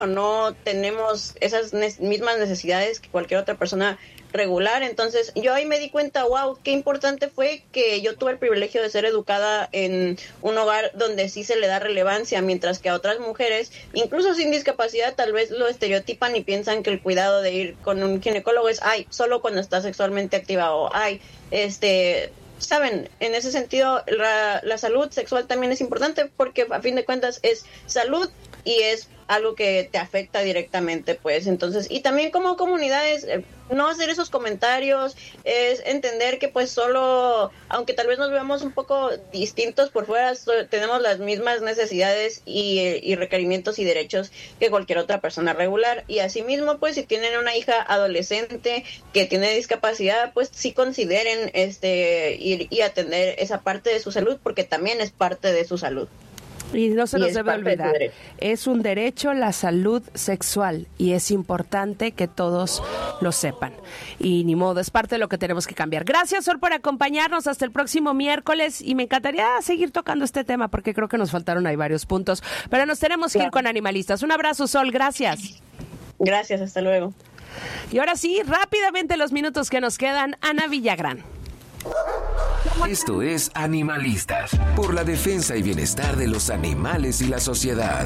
o no tenemos esas mismas necesidades que cualquier otra persona regular. Entonces yo ahí me di cuenta, wow, qué importante fue que yo tuve el privilegio de ser educada en un hogar donde sí se le da relevancia, mientras que a otras mujeres, incluso sin discapacidad, tal vez lo estereotipan y piensan que el cuidado de ir con un ginecólogo es, solo cuando está sexualmente activa, o saben, en ese sentido la salud sexual también es importante, porque a fin de cuentas es salud y es algo que te afecta directamente, pues. Entonces, y también como comunidades, no hacer esos comentarios, es entender que pues solo, aunque tal vez nos veamos un poco distintos por fuera, tenemos las mismas necesidades y requerimientos y derechos que cualquier otra persona regular. Y asimismo, pues, si tienen una hija adolescente que tiene discapacidad, pues sí consideren ir y atender esa parte de su salud, porque también es parte de su salud. Y no se nos debe olvidar, es un derecho la salud sexual y es importante que todos lo sepan. Y ni modo, es parte de lo que tenemos que cambiar. Gracias, Sol, por acompañarnos hasta el próximo miércoles y me encantaría seguir tocando este tema porque creo que nos faltaron ahí varios puntos, pero nos tenemos que ir con Animalistas. Un abrazo, Sol, gracias. Gracias, hasta luego. Y ahora sí, rápidamente los minutos que nos quedan, Ana Villagrán. Esto es Animalistas, por la defensa y bienestar de los animales y la sociedad.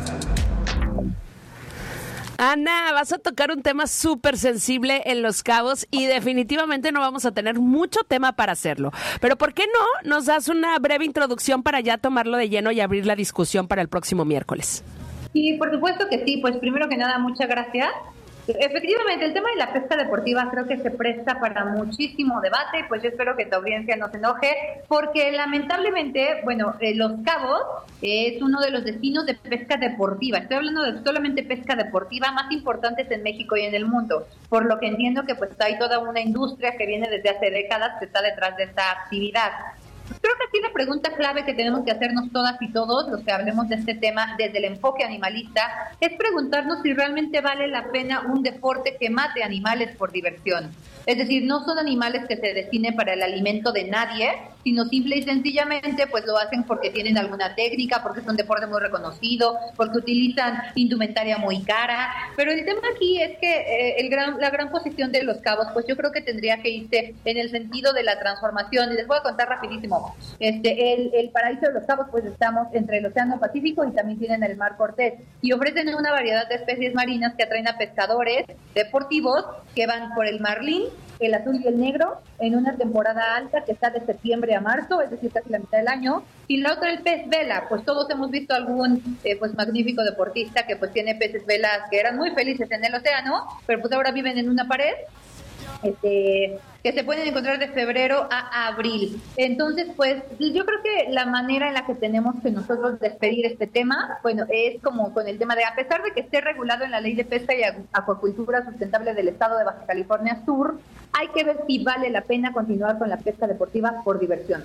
Ana, vas a tocar un tema súper sensible en Los Cabos y definitivamente no vamos a tener mucho tema para hacerlo. Pero ¿por qué no nos das una breve introducción para ya tomarlo de lleno y abrir la discusión para el próximo miércoles? Sí, por supuesto que sí. Pues primero que nada, muchas gracias. Efectivamente, el tema de la pesca deportiva creo que se presta para muchísimo debate y pues yo espero que tu audiencia no se enoje porque lamentablemente, Los Cabos es uno de los destinos de pesca deportiva. Estoy hablando de solamente pesca deportiva más importantes en México y en el mundo, por lo que entiendo que pues hay toda una industria que viene desde hace décadas que está detrás de esta actividad. Creo que aquí la pregunta clave que tenemos que hacernos todas y todos los que hablemos de este tema desde el enfoque animalista es preguntarnos si realmente vale la pena un deporte que mate animales por diversión. Es decir, no son animales que se destinen para el alimento de nadie, sino simple y sencillamente pues lo hacen porque tienen alguna técnica, porque es un deporte muy reconocido, porque utilizan indumentaria muy cara. Pero el tema aquí es que la gran posición de Los Cabos, pues yo creo que tendría que irse en el sentido de la transformación. Y les voy a contar rapidísimo. El paraíso de Los Cabos, pues estamos entre el Océano Pacífico y también tienen el Mar Cortés. Y ofrecen una variedad de especies marinas que atraen a pescadores deportivos que van por el marlín, el azul y el negro en una temporada alta que está de septiembre a marzo, es decir, casi la mitad del año. Y la otra, el pez vela, pues todos hemos visto algún magnífico deportista que pues tiene peces velas que eran muy felices en el océano, pero pues ahora viven en una pared, que se pueden encontrar de febrero a abril. Entonces, pues yo creo que la manera en la que tenemos que nosotros despedir este tema, es como con el tema de, a pesar de que esté regulado en la Ley de Pesca y Acuacultura Sustentable del Estado de Baja California Sur, hay que ver si vale la pena continuar con la pesca deportiva por diversión.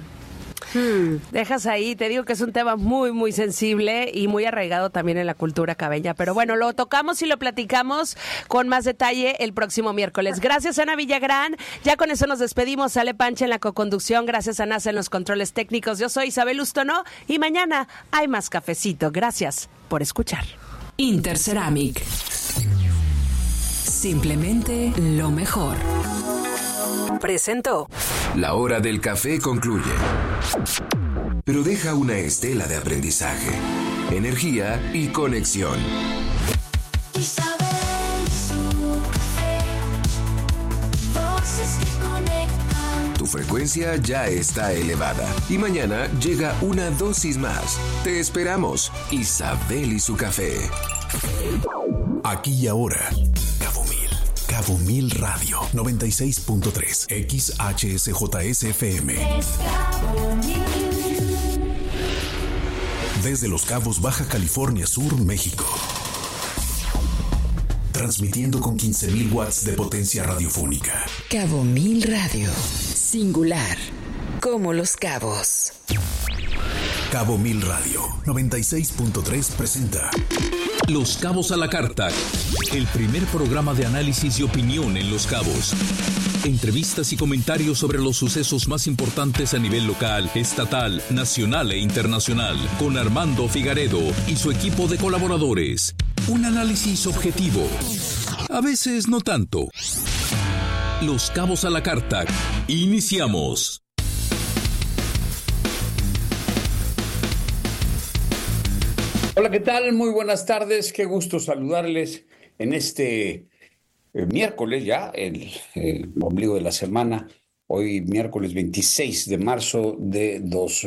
Dejas ahí, te digo que es un tema muy, muy sensible y muy arraigado también en la cultura cabeña. Pero bueno, lo tocamos y lo platicamos con más detalle el próximo miércoles. Gracias, Ana Villagrán. Ya con eso nos despedimos. Sale Pancha en la coconducción. Gracias a NASA en los controles técnicos. Yo soy Isabel Ustono y mañana hay más cafecito. Gracias por escuchar. Interceramic. Simplemente lo mejor. Presentó. La hora del café concluye, pero deja una estela de aprendizaje, energía y conexión. Tu frecuencia ya está elevada y mañana llega una dosis más. Te esperamos, Isabel y su café. Aquí y ahora. Cabo Mil Radio 96.3 XHSJSFM. Desde Los Cabos, Baja California Sur, México. Transmitiendo con 15,000 watts de potencia radiofónica. Cabo Mil Radio. Singular. Como Los Cabos. Cabo Mil Radio 96.3 presenta Los Cabos a la Carta, el primer programa de análisis y opinión en Los Cabos. Entrevistas y comentarios sobre los sucesos más importantes a nivel local, estatal, nacional e internacional, con Armando Figaredo y su equipo de colaboradores. Un análisis objetivo. A veces no tanto. Los Cabos a la Carta. Iniciamos. Hola, ¿qué tal? Muy buenas tardes. Qué gusto saludarles en este miércoles ya, el ombligo de la semana. Hoy miércoles 26 de marzo de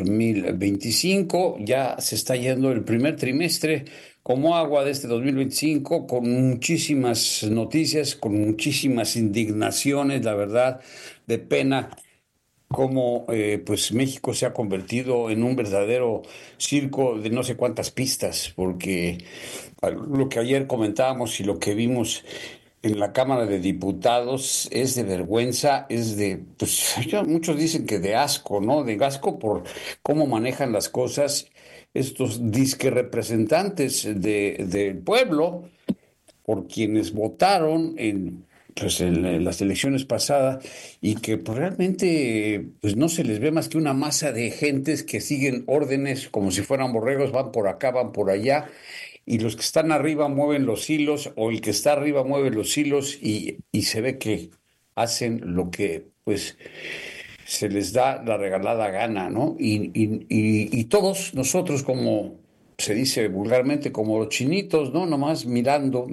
2025. Ya se está yendo el primer trimestre como agua de este 2025, con muchísimas noticias, con muchísimas indignaciones, la verdad, de pena cómo pues México se ha convertido en un verdadero circo de no sé cuántas pistas, porque lo que ayer comentábamos y lo que vimos en la Cámara de Diputados es de vergüenza, es de, pues muchos dicen que de asco, ¿no? De asco por cómo manejan las cosas estos disque representantes del pueblo, por quienes votaron en las elecciones pasadas, y que pues, realmente pues no se les ve más que una masa de gentes que siguen órdenes como si fueran borregos, van por acá, van por allá, y los que están arriba mueven los hilos, o el que está arriba mueve los hilos, y se ve que hacen lo que pues se les da la regalada gana, ¿no? Y todos nosotros, como se dice vulgarmente, como los chinitos, ¿no? Nomás mirando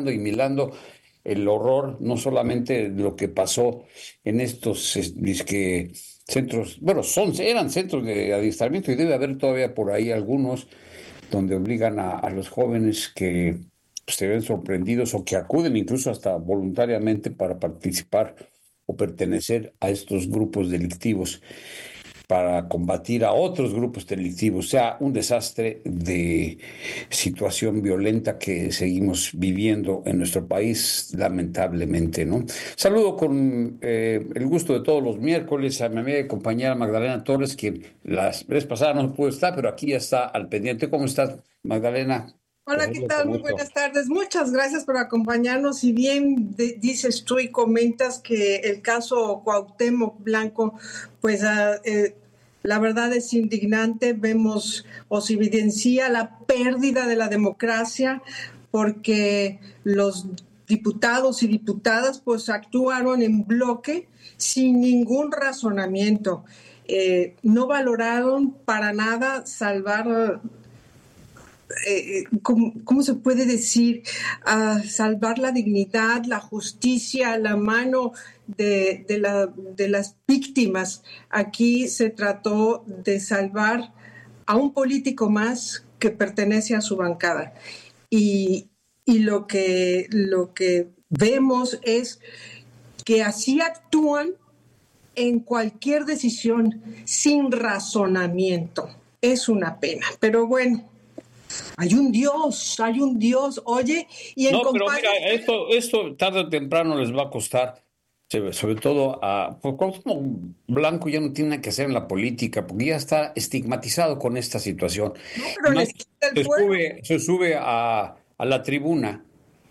el horror, no solamente lo que pasó en estos centros, bueno, eran centros de adiestramiento, y debe haber todavía por ahí algunos donde obligan a los jóvenes que pues, se ven sorprendidos o que acuden incluso hasta voluntariamente para participar o pertenecer a estos grupos delictivos para combatir a otros grupos delictivos. O sea, un desastre de situación violenta que seguimos viviendo en nuestro país, lamentablemente, ¿no? Saludo con el gusto de todos los miércoles a mi amiga y compañera Magdalena Torres, que la vez pasada no pudo estar, pero aquí ya está al pendiente. ¿Cómo estás, Magdalena? Hola, ¿qué tal? Muy buenas tardes. Muchas gracias por acompañarnos. Si bien dices tú y comentas que el caso Cuauhtémoc Blanco, pues la verdad es indignante. Vemos o se evidencia la pérdida de la democracia porque los diputados y diputadas pues actuaron en bloque sin ningún razonamiento. No valoraron para nada salvar... ¿cómo se puede decir? Salvar la dignidad, la justicia, la mano de las víctimas. Aquí se trató de salvar a un político más que pertenece a su bancada. Y lo que vemos es que así actúan en cualquier decisión sin razonamiento. Es una pena, pero bueno. Hay un Dios, oye, y en pero mira, esto tarde o temprano les va a costar, sobre todo pues Cuauhtémoc Blanco ya no tiene nada que hacer en la política, porque ya está estigmatizado con esta situación. No, pero se sube a la tribuna,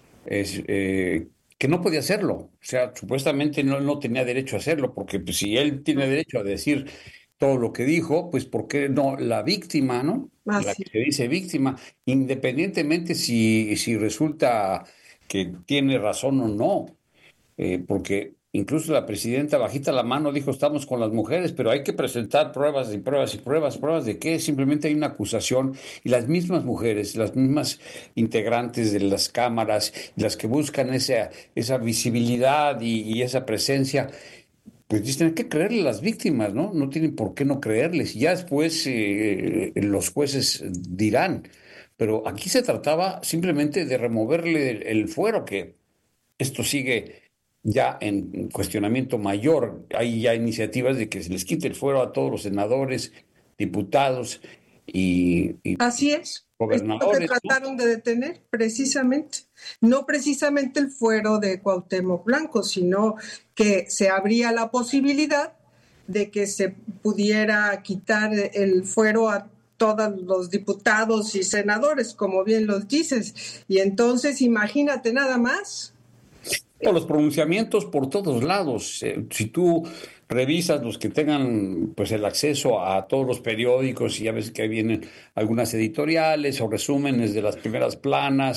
que no podía hacerlo, o sea, supuestamente no tenía derecho a hacerlo, porque pues, si él tiene derecho a decir todo lo que dijo, pues ¿por qué no la víctima, no? La que se dice víctima, independientemente si resulta que tiene razón o no, porque incluso la presidenta bajita la mano dijo estamos con las mujeres, pero hay que presentar pruebas y pruebas y pruebas de que simplemente hay una acusación, y las mismas mujeres, las mismas integrantes de las cámaras, las que buscan esa visibilidad y esa presencia, pues tienen que creerle a las víctimas, ¿no? No tienen por qué no creerles. Ya después los jueces dirán. Pero aquí se trataba simplemente de removerle el fuero, que esto sigue ya en cuestionamiento mayor. Hay ya iniciativas de que se les quite el fuero a todos los senadores, diputados y así es. Gobernadores, es lo que trataron de detener, precisamente. No precisamente el fuero de Cuauhtémoc Blanco, sino que se abría la posibilidad de que se pudiera quitar el fuero a todos los diputados y senadores, como bien los dices. Y entonces, imagínate nada más. Los pronunciamientos por todos lados. Si tú revisas los que tengan pues el acceso a todos los periódicos, y ya ves que ahí vienen algunas editoriales o resúmenes de las primeras planas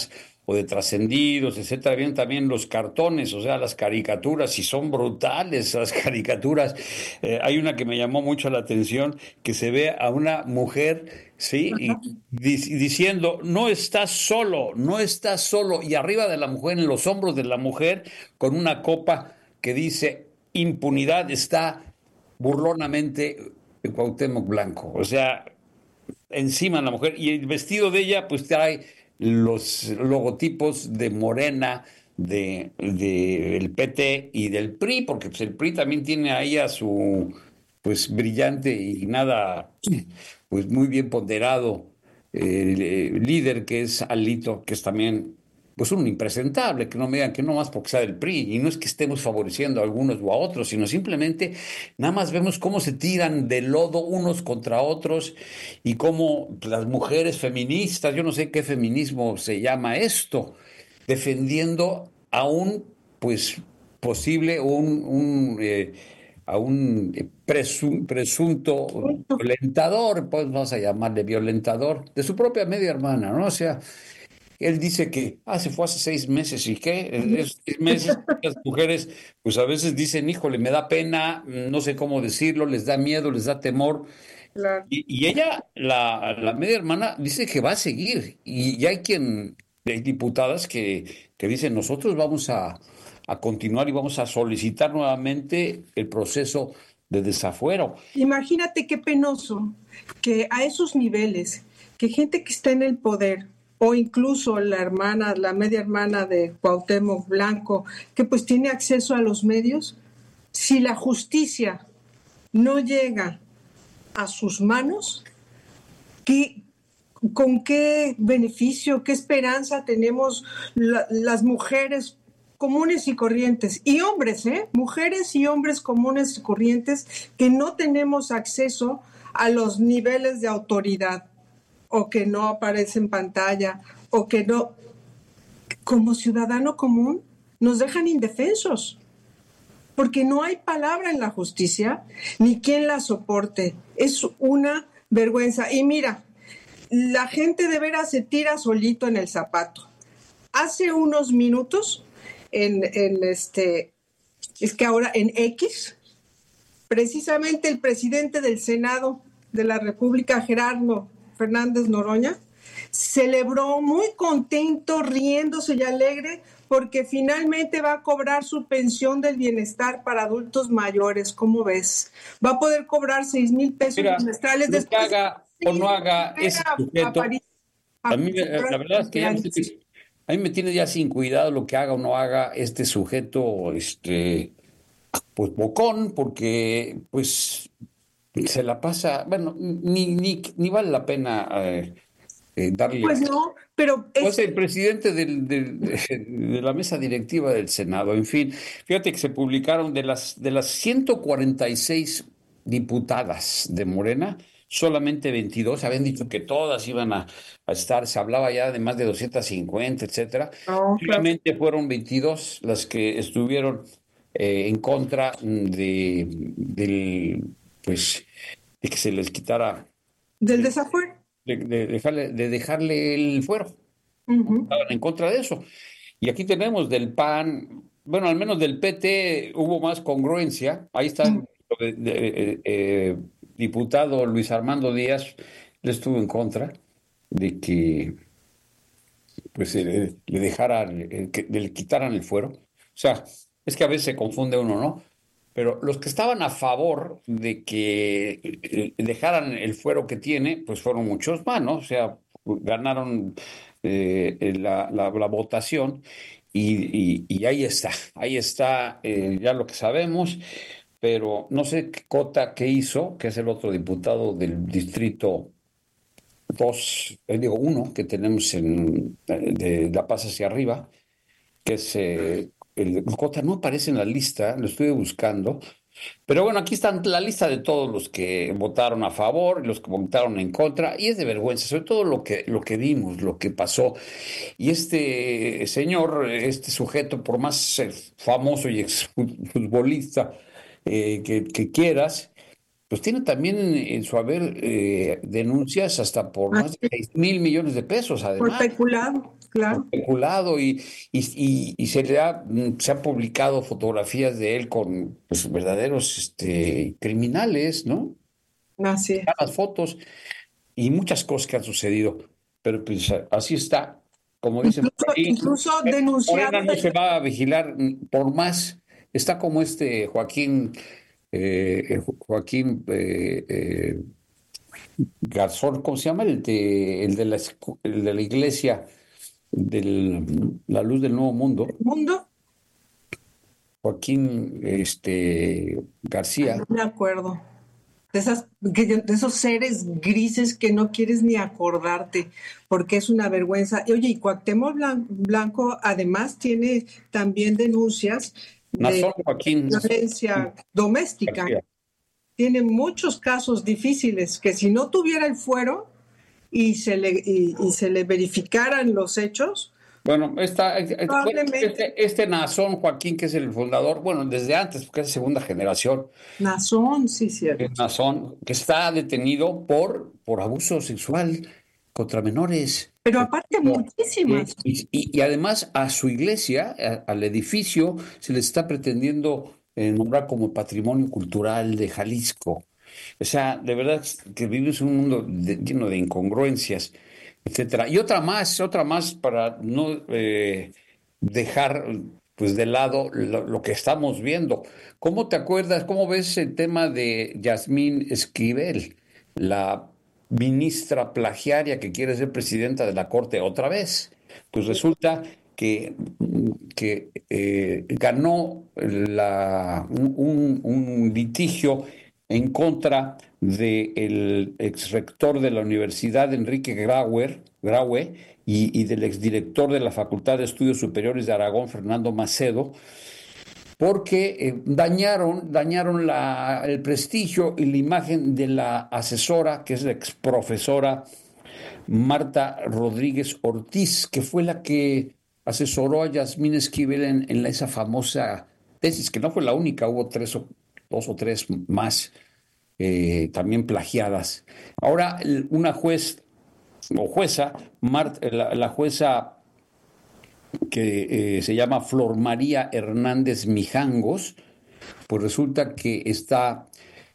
o de Trascendidos, etcétera, vienen también los cartones, o sea, las caricaturas, y son brutales las caricaturas. Hay una que me llamó mucho la atención, que se ve a una mujer, ¿sí? Y diciendo, no estás solo, no estás solo, y arriba de la mujer, en los hombros de la mujer, con una copa que dice, impunidad, está burlonamente Cuauhtémoc Blanco, o sea, encima de la mujer, y el vestido de ella pues trae los logotipos de Morena, el PT y del PRI, porque pues, el PRI también tiene ahí a su pues brillante y nada, pues muy bien ponderado líder, que es Alito, que es también pues un impresentable, que no me digan que no más porque sea del PRI, y no es que estemos favoreciendo a algunos o a otros, sino simplemente nada más vemos cómo se tiran de lodo unos contra otros, y cómo las mujeres feministas, yo no sé qué feminismo se llama esto, defendiendo a un pues posible a un presunto violentador, pues vamos a llamarle violentador, de su propia media hermana, ¿no? O sea, él dice que se fue hace 6 meses, ¿y qué? En esos 6 meses las mujeres pues a veces dicen, híjole, me da pena, no sé cómo decirlo, les da miedo, les da temor. Claro. Y ella, la media hermana, dice que va a seguir. Y ya hay diputadas que dicen, nosotros vamos a continuar y vamos a solicitar nuevamente el proceso de desafuero. Imagínate qué penoso que a esos niveles, que gente que está en el poder, o incluso la media hermana de Cuauhtémoc Blanco, que pues tiene acceso a los medios, si la justicia no llega a sus manos, ¿con qué beneficio, qué esperanza tenemos las mujeres comunes y corrientes, y hombres, mujeres y hombres comunes y corrientes, que no tenemos acceso a los niveles de autoridad, o que no aparece en pantalla, o que no, como ciudadano común, nos dejan indefensos, porque no hay palabra en la justicia, ni quien la soporte. Es una vergüenza. Y mira, la gente de veras se tira solito en el zapato. Hace unos minutos, es que ahora en X, precisamente el presidente del Senado de la República, Gerardo Fernández Noroña, celebró muy contento, riéndose y alegre, porque finalmente va a cobrar su pensión del bienestar para adultos mayores. ¿Cómo ves? Va a poder cobrar 6,000 pesos trimestrales. Lo que haga o no haga ese sujeto, a mí la verdad es que a mí me tiene ya sin cuidado lo que haga o no haga este sujeto, pues bocón, porque pues se la pasa, bueno, ni vale la pena darle. Pues no, pero es el presidente de la mesa directiva del Senado. En fin, fíjate que se publicaron de las 146 diputadas de Morena, solamente 22 habían dicho que todas iban a estar, se hablaba ya de más de 250, etcétera. Solamente fueron 22 las que estuvieron en contra de que se les quitara del desafuero, de dejarle el fuero. Estaban en contra de eso. Y aquí tenemos del PAN, bueno, al menos del PT hubo más congruencia. Ahí está diputado Luis Armando Díaz, le estuvo en contra de que pues le quitaran el fuero. O sea, es que a veces se confunde uno, ¿no? Pero los que estaban a favor de que dejaran el fuero que tiene, pues fueron muchos más, ¿no? O sea, ganaron la votación y ahí está ya lo que sabemos, pero no sé Cota qué hizo, que es el otro diputado del distrito 1 que tenemos de La Paz hacia arriba, que es el Cota, no aparece en la lista, lo estuve buscando, pero bueno, aquí está la lista de todos los que votaron a favor y los que votaron en contra, y es de vergüenza, sobre todo lo que vimos, lo que pasó. Y este señor, este sujeto, por más famoso y exfutbolista que quieras, pues tiene también en su haber denuncias hasta por más de 6,000 millones de pesos, además. Por peculado. claro. especulado y se han publicado fotografías de él con pues, verdaderos criminales, ¿no? Así es. Las fotos y muchas cosas que han sucedido, pero pues así está, como dicen por ahí, Incluso Morena denunciado. no se va a vigilar por más, está como Joaquín Garzón, ¿cómo se llama? El de la iglesia de la Luz del Nuevo Mundo, Mundo, Joaquín García. no me acuerdo. De esos seres grises que no quieres ni acordarte, porque es una vergüenza. Y oye, y Cuauhtémoc Blanco además tiene también denuncias de Joaquín violencia doméstica. García. Tiene muchos casos difíciles que si no tuviera el fuero y se le verificaran los hechos. Bueno, Probablemente. este Nazón Joaquín, que es el fundador, bueno, desde antes, porque es segunda generación, Nazón, sí, cierto. Nazón, que está detenido por abuso sexual contra menores. Pero aparte muchísimas. Y además a su iglesia, al edificio, se le está pretendiendo nombrar como patrimonio cultural de Jalisco. O sea, de verdad que vivimos en un mundo lleno de incongruencias, etcétera. Y otra más para no dejar pues de lado lo que estamos viendo. ¿Cómo te acuerdas, cómo ves el tema de Yasmín Esquivel, la ministra plagiaria que quiere ser presidenta de la Corte otra vez? Pues resulta que ganó un litigio en contra del exrector de la universidad, Enrique Graue, y del exdirector de la Facultad de Estudios Superiores de Aragón, Fernando Macedo, porque dañaron el prestigio y la imagen de la asesora, que es la exprofesora Marta Rodríguez Ortiz, que fue la que asesoró a Yasmín Esquivel en esa famosa tesis, que no fue la única, hubo dos o tres más también plagiadas. Ahora, una jueza, la jueza que se llama Flor María Hernández Mijangos, pues resulta que está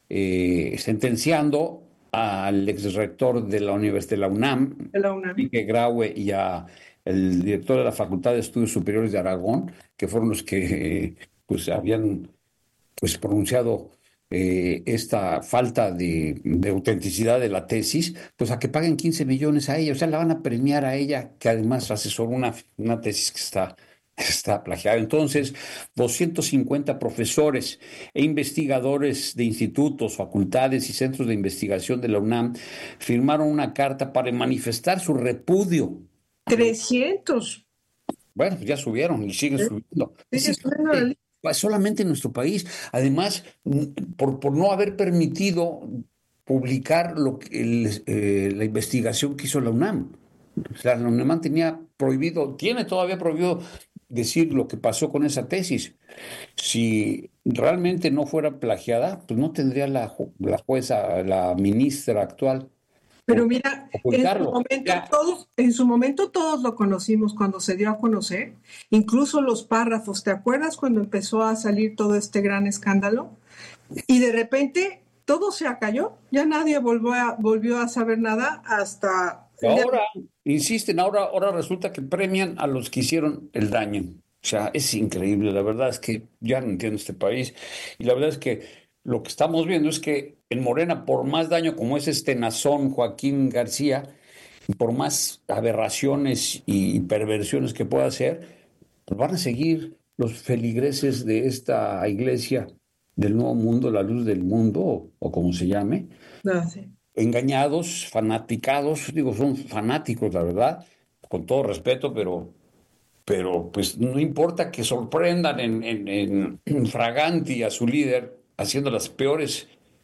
sentenciando al exrector de la Universidad de la UNAM, Enrique Graue, y el director de la Facultad de Estudios Superiores de Aragón, que fueron los que pues habían pues pronunciado esta falta de autenticidad de la tesis, pues a que paguen 15 millones a ella. O sea, la van a premiar a ella, que además asesoró una tesis que está plagiada. Entonces, 250 profesores e investigadores de institutos, facultades y centros de investigación de la UNAM firmaron una carta para manifestar su repudio. 300. Bueno, ya subieron y siguen subiendo. Solamente en nuestro país. Además, por no haber permitido publicar la investigación que hizo la UNAM. O sea, la UNAM tiene todavía prohibido decir lo que pasó con esa tesis. Si realmente no fuera plagiada, pues no tendría la jueza, la ministra actual. Pero mira, en su momento todos lo conocimos cuando se dio a conocer, incluso los párrafos. ¿Te acuerdas cuando empezó a salir todo este gran escándalo? Y de repente todo se acalló, ya nadie volvió a saber nada hasta... Ahora, insisten, ahora resulta que premian a los que hicieron el daño. O sea, es increíble, la verdad es que ya no entiendo este país. Y la verdad es que lo que estamos viendo es que en Morena, por más daño como es este Nazón Joaquín García, y por más aberraciones y perversiones que pueda hacer, pues van a seguir los feligreses de esta iglesia del Nuevo Mundo, la Luz del Mundo, o como se llame, sí. Engañados, fanaticados, son fanáticos, la verdad, con todo respeto, pero pues no importa que sorprendan en Fraganti a su líder, haciendo las peores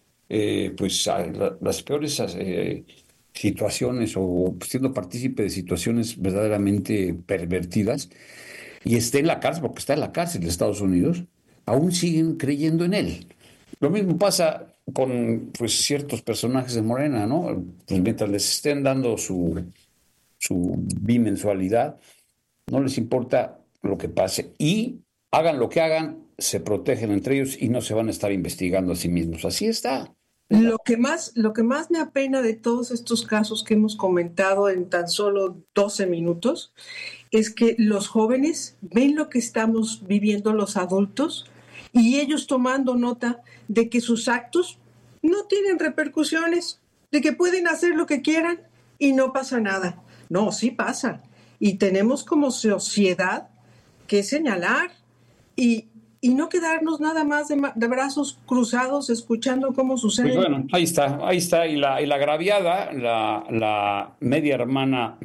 situaciones o siendo partícipe de situaciones verdaderamente pervertidas, y esté en la cárcel, porque está en la cárcel de Estados Unidos, aún siguen creyendo en él. Lo mismo pasa con ciertos personajes de Morena, ¿no? Pues mientras les estén dando su bimensualidad, no les importa lo que pase y hagan lo que hagan, se protegen entre ellos y no se van a estar investigando a sí mismos. Así está. Lo que más me apena de todos estos casos que hemos comentado en tan solo 12 minutos es que los jóvenes ven lo que estamos viviendo los adultos y ellos tomando nota de que sus actos no tienen repercusiones, de que pueden hacer lo que quieran y no pasa nada. No, sí pasa. Y tenemos como sociedad que señalar y no quedarnos nada más de brazos cruzados escuchando cómo sucede. Pues bueno, ahí está. Y la agraviada, la media hermana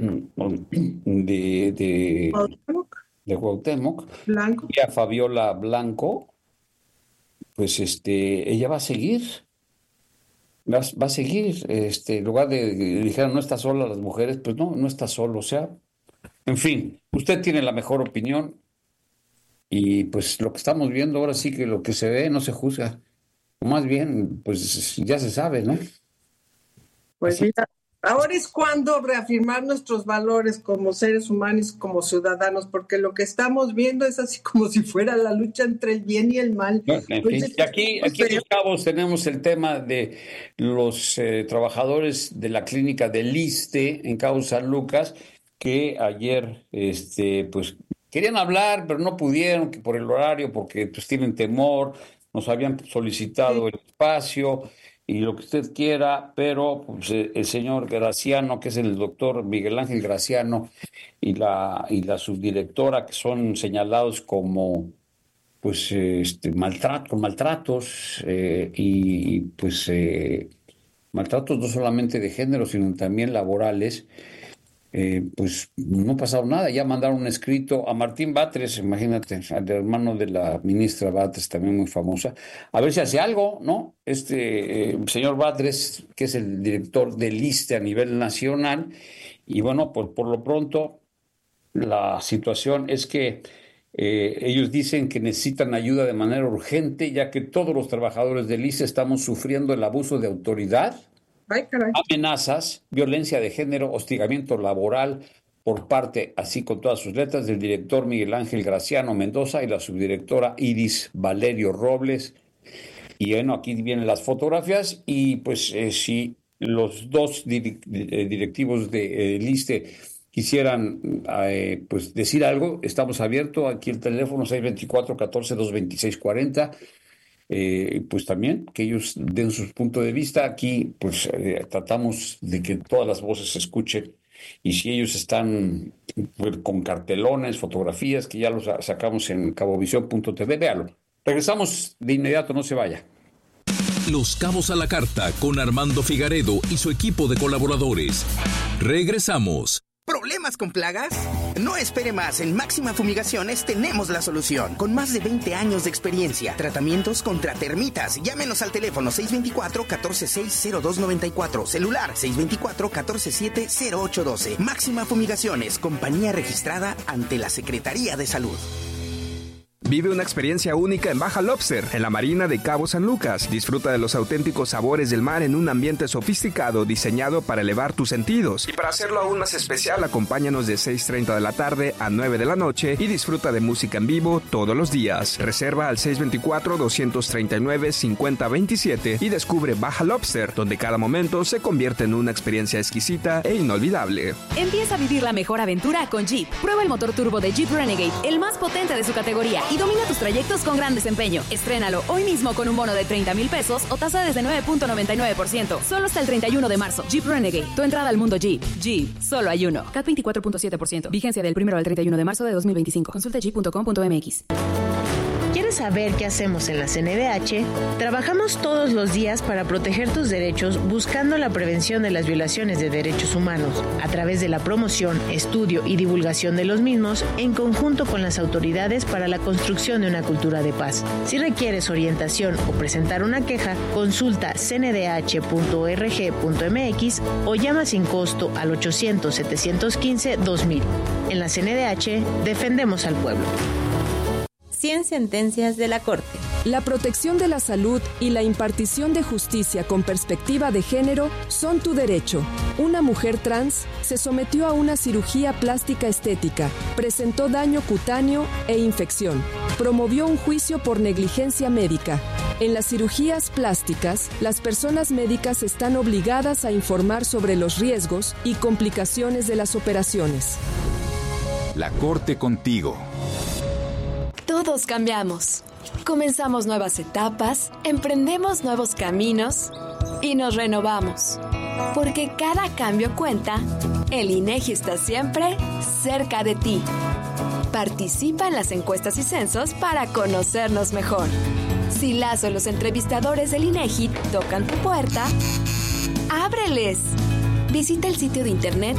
de Cuauhtémoc, Blanco. y a Fabiola Blanco, pues ella va a seguir. Va a seguir, en lugar de dijeron no está sola las mujeres, pues no está solo, o sea, en fin, usted tiene la mejor opinión y pues lo que estamos viendo ahora sí que lo que se ve no se juzga, o más bien, pues ya se sabe, ¿no? Pues mira, ahora es cuando reafirmar nuestros valores como seres humanos, como ciudadanos, porque lo que estamos viendo es así como si fuera la lucha entre el bien y el mal. En fin. Y aquí en Los Cabos tenemos el tema de los trabajadores de la clínica del ISSSTE en Cabo San Lucas, que ayer pues querían hablar, pero no pudieron, que por el horario, porque pues tienen temor, nos habían solicitado el espacio y lo que usted quiera, pero pues, el señor Graciano, que es el doctor Miguel Ángel Graciano, y la subdirectora, que son señalados como pues maltratos y pues maltratos no solamente de género, sino también laborales, pues no ha pasado nada. Ya mandaron un escrito a Martín Batres, imagínate, al hermano de la ministra Batres, también muy famosa, a ver si hace algo, ¿no? Señor Batres, que es el director del ISSSTE a nivel nacional, y bueno, pues por lo pronto la situación es que ellos dicen que necesitan ayuda de manera urgente, ya que todos los trabajadores del ISSSTE estamos sufriendo el abuso de autoridad, amenazas, violencia de género, hostigamiento laboral por parte, así con todas sus letras, del director Miguel Ángel Graciano Mendoza y la subdirectora Iris Valerio Robles. Y bueno, aquí vienen las fotografías y pues si los dos directivos del ISSSTE quisieran pues decir algo, estamos abiertos. Aquí el teléfono 624-14-226-40. Pues también que ellos den sus puntos de vista. Aquí pues tratamos de que todas las voces se escuchen, y si ellos están pues, con cartelones, fotografías, que ya los sacamos en cabovisión.tv, véalo. Regresamos de inmediato, no se vaya. Los Cabos a la Carta con Armando Figaredo y su equipo de colaboradores. Regresamos. ¿Problemas con plagas? No espere más. En Máxima Fumigaciones tenemos la solución. Con más de 20 años de experiencia. Tratamientos contra termitas. Llámenos al teléfono 624-146-0294. Celular 624-147-0812. Máxima Fumigaciones. Compañía registrada ante la Secretaría de Salud. Vive una experiencia única en Baja Lobster, en la Marina de Cabo San Lucas. Disfruta de los auténticos sabores del mar en un ambiente sofisticado diseñado para elevar tus sentidos. Y para hacerlo aún más especial, acompáñanos de 6:30 de la tarde a 9 de la noche y disfruta de música en vivo todos los días. Reserva al 624-239-5027 y descubre Baja Lobster, donde cada momento se convierte en una experiencia exquisita e inolvidable. Empieza a vivir la mejor aventura con Jeep. Prueba el motor turbo de Jeep Renegade, el más potente de su categoría, y domina tus trayectos con gran desempeño. Estrénalo hoy mismo con un bono de 30,000 pesos o tasa desde 9.99%. Solo hasta el 31 de marzo. Jeep Renegade, tu entrada al mundo Jeep. Jeep, solo hay uno. CAT 24.7%. Vigencia del 1 al 31 de marzo de 2025. Consulta jeep.com.mx. ¿Quieres saber qué hacemos en la CNDH? Trabajamos todos los días para proteger tus derechos buscando la prevención de las violaciones de derechos humanos a través de la promoción, estudio y divulgación de los mismos en conjunto con las autoridades para la construcción de una cultura de paz. Si requieres orientación o presentar una queja, consulta cndh.org.mx o llama sin costo al 800-715-2000. En la CNDH defendemos al pueblo. 100 sentencias de la Corte. La protección de la salud y la impartición de justicia con perspectiva de género son tu derecho. Una mujer trans se sometió a una cirugía plástica estética, presentó daño cutáneo e infección. Promovió un juicio por negligencia médica. En las cirugías plásticas, las personas médicas están obligadas a informar sobre los riesgos y complicaciones de las operaciones. La Corte contigo. Todos cambiamos. Comenzamos nuevas etapas, emprendemos nuevos caminos y nos renovamos. Porque cada cambio cuenta, el INEGI está siempre cerca de ti. Participa en las encuestas y censos para conocernos mejor. Si las o los entrevistadores del INEGI tocan tu puerta, ¡ábreles! Visita el sitio de internet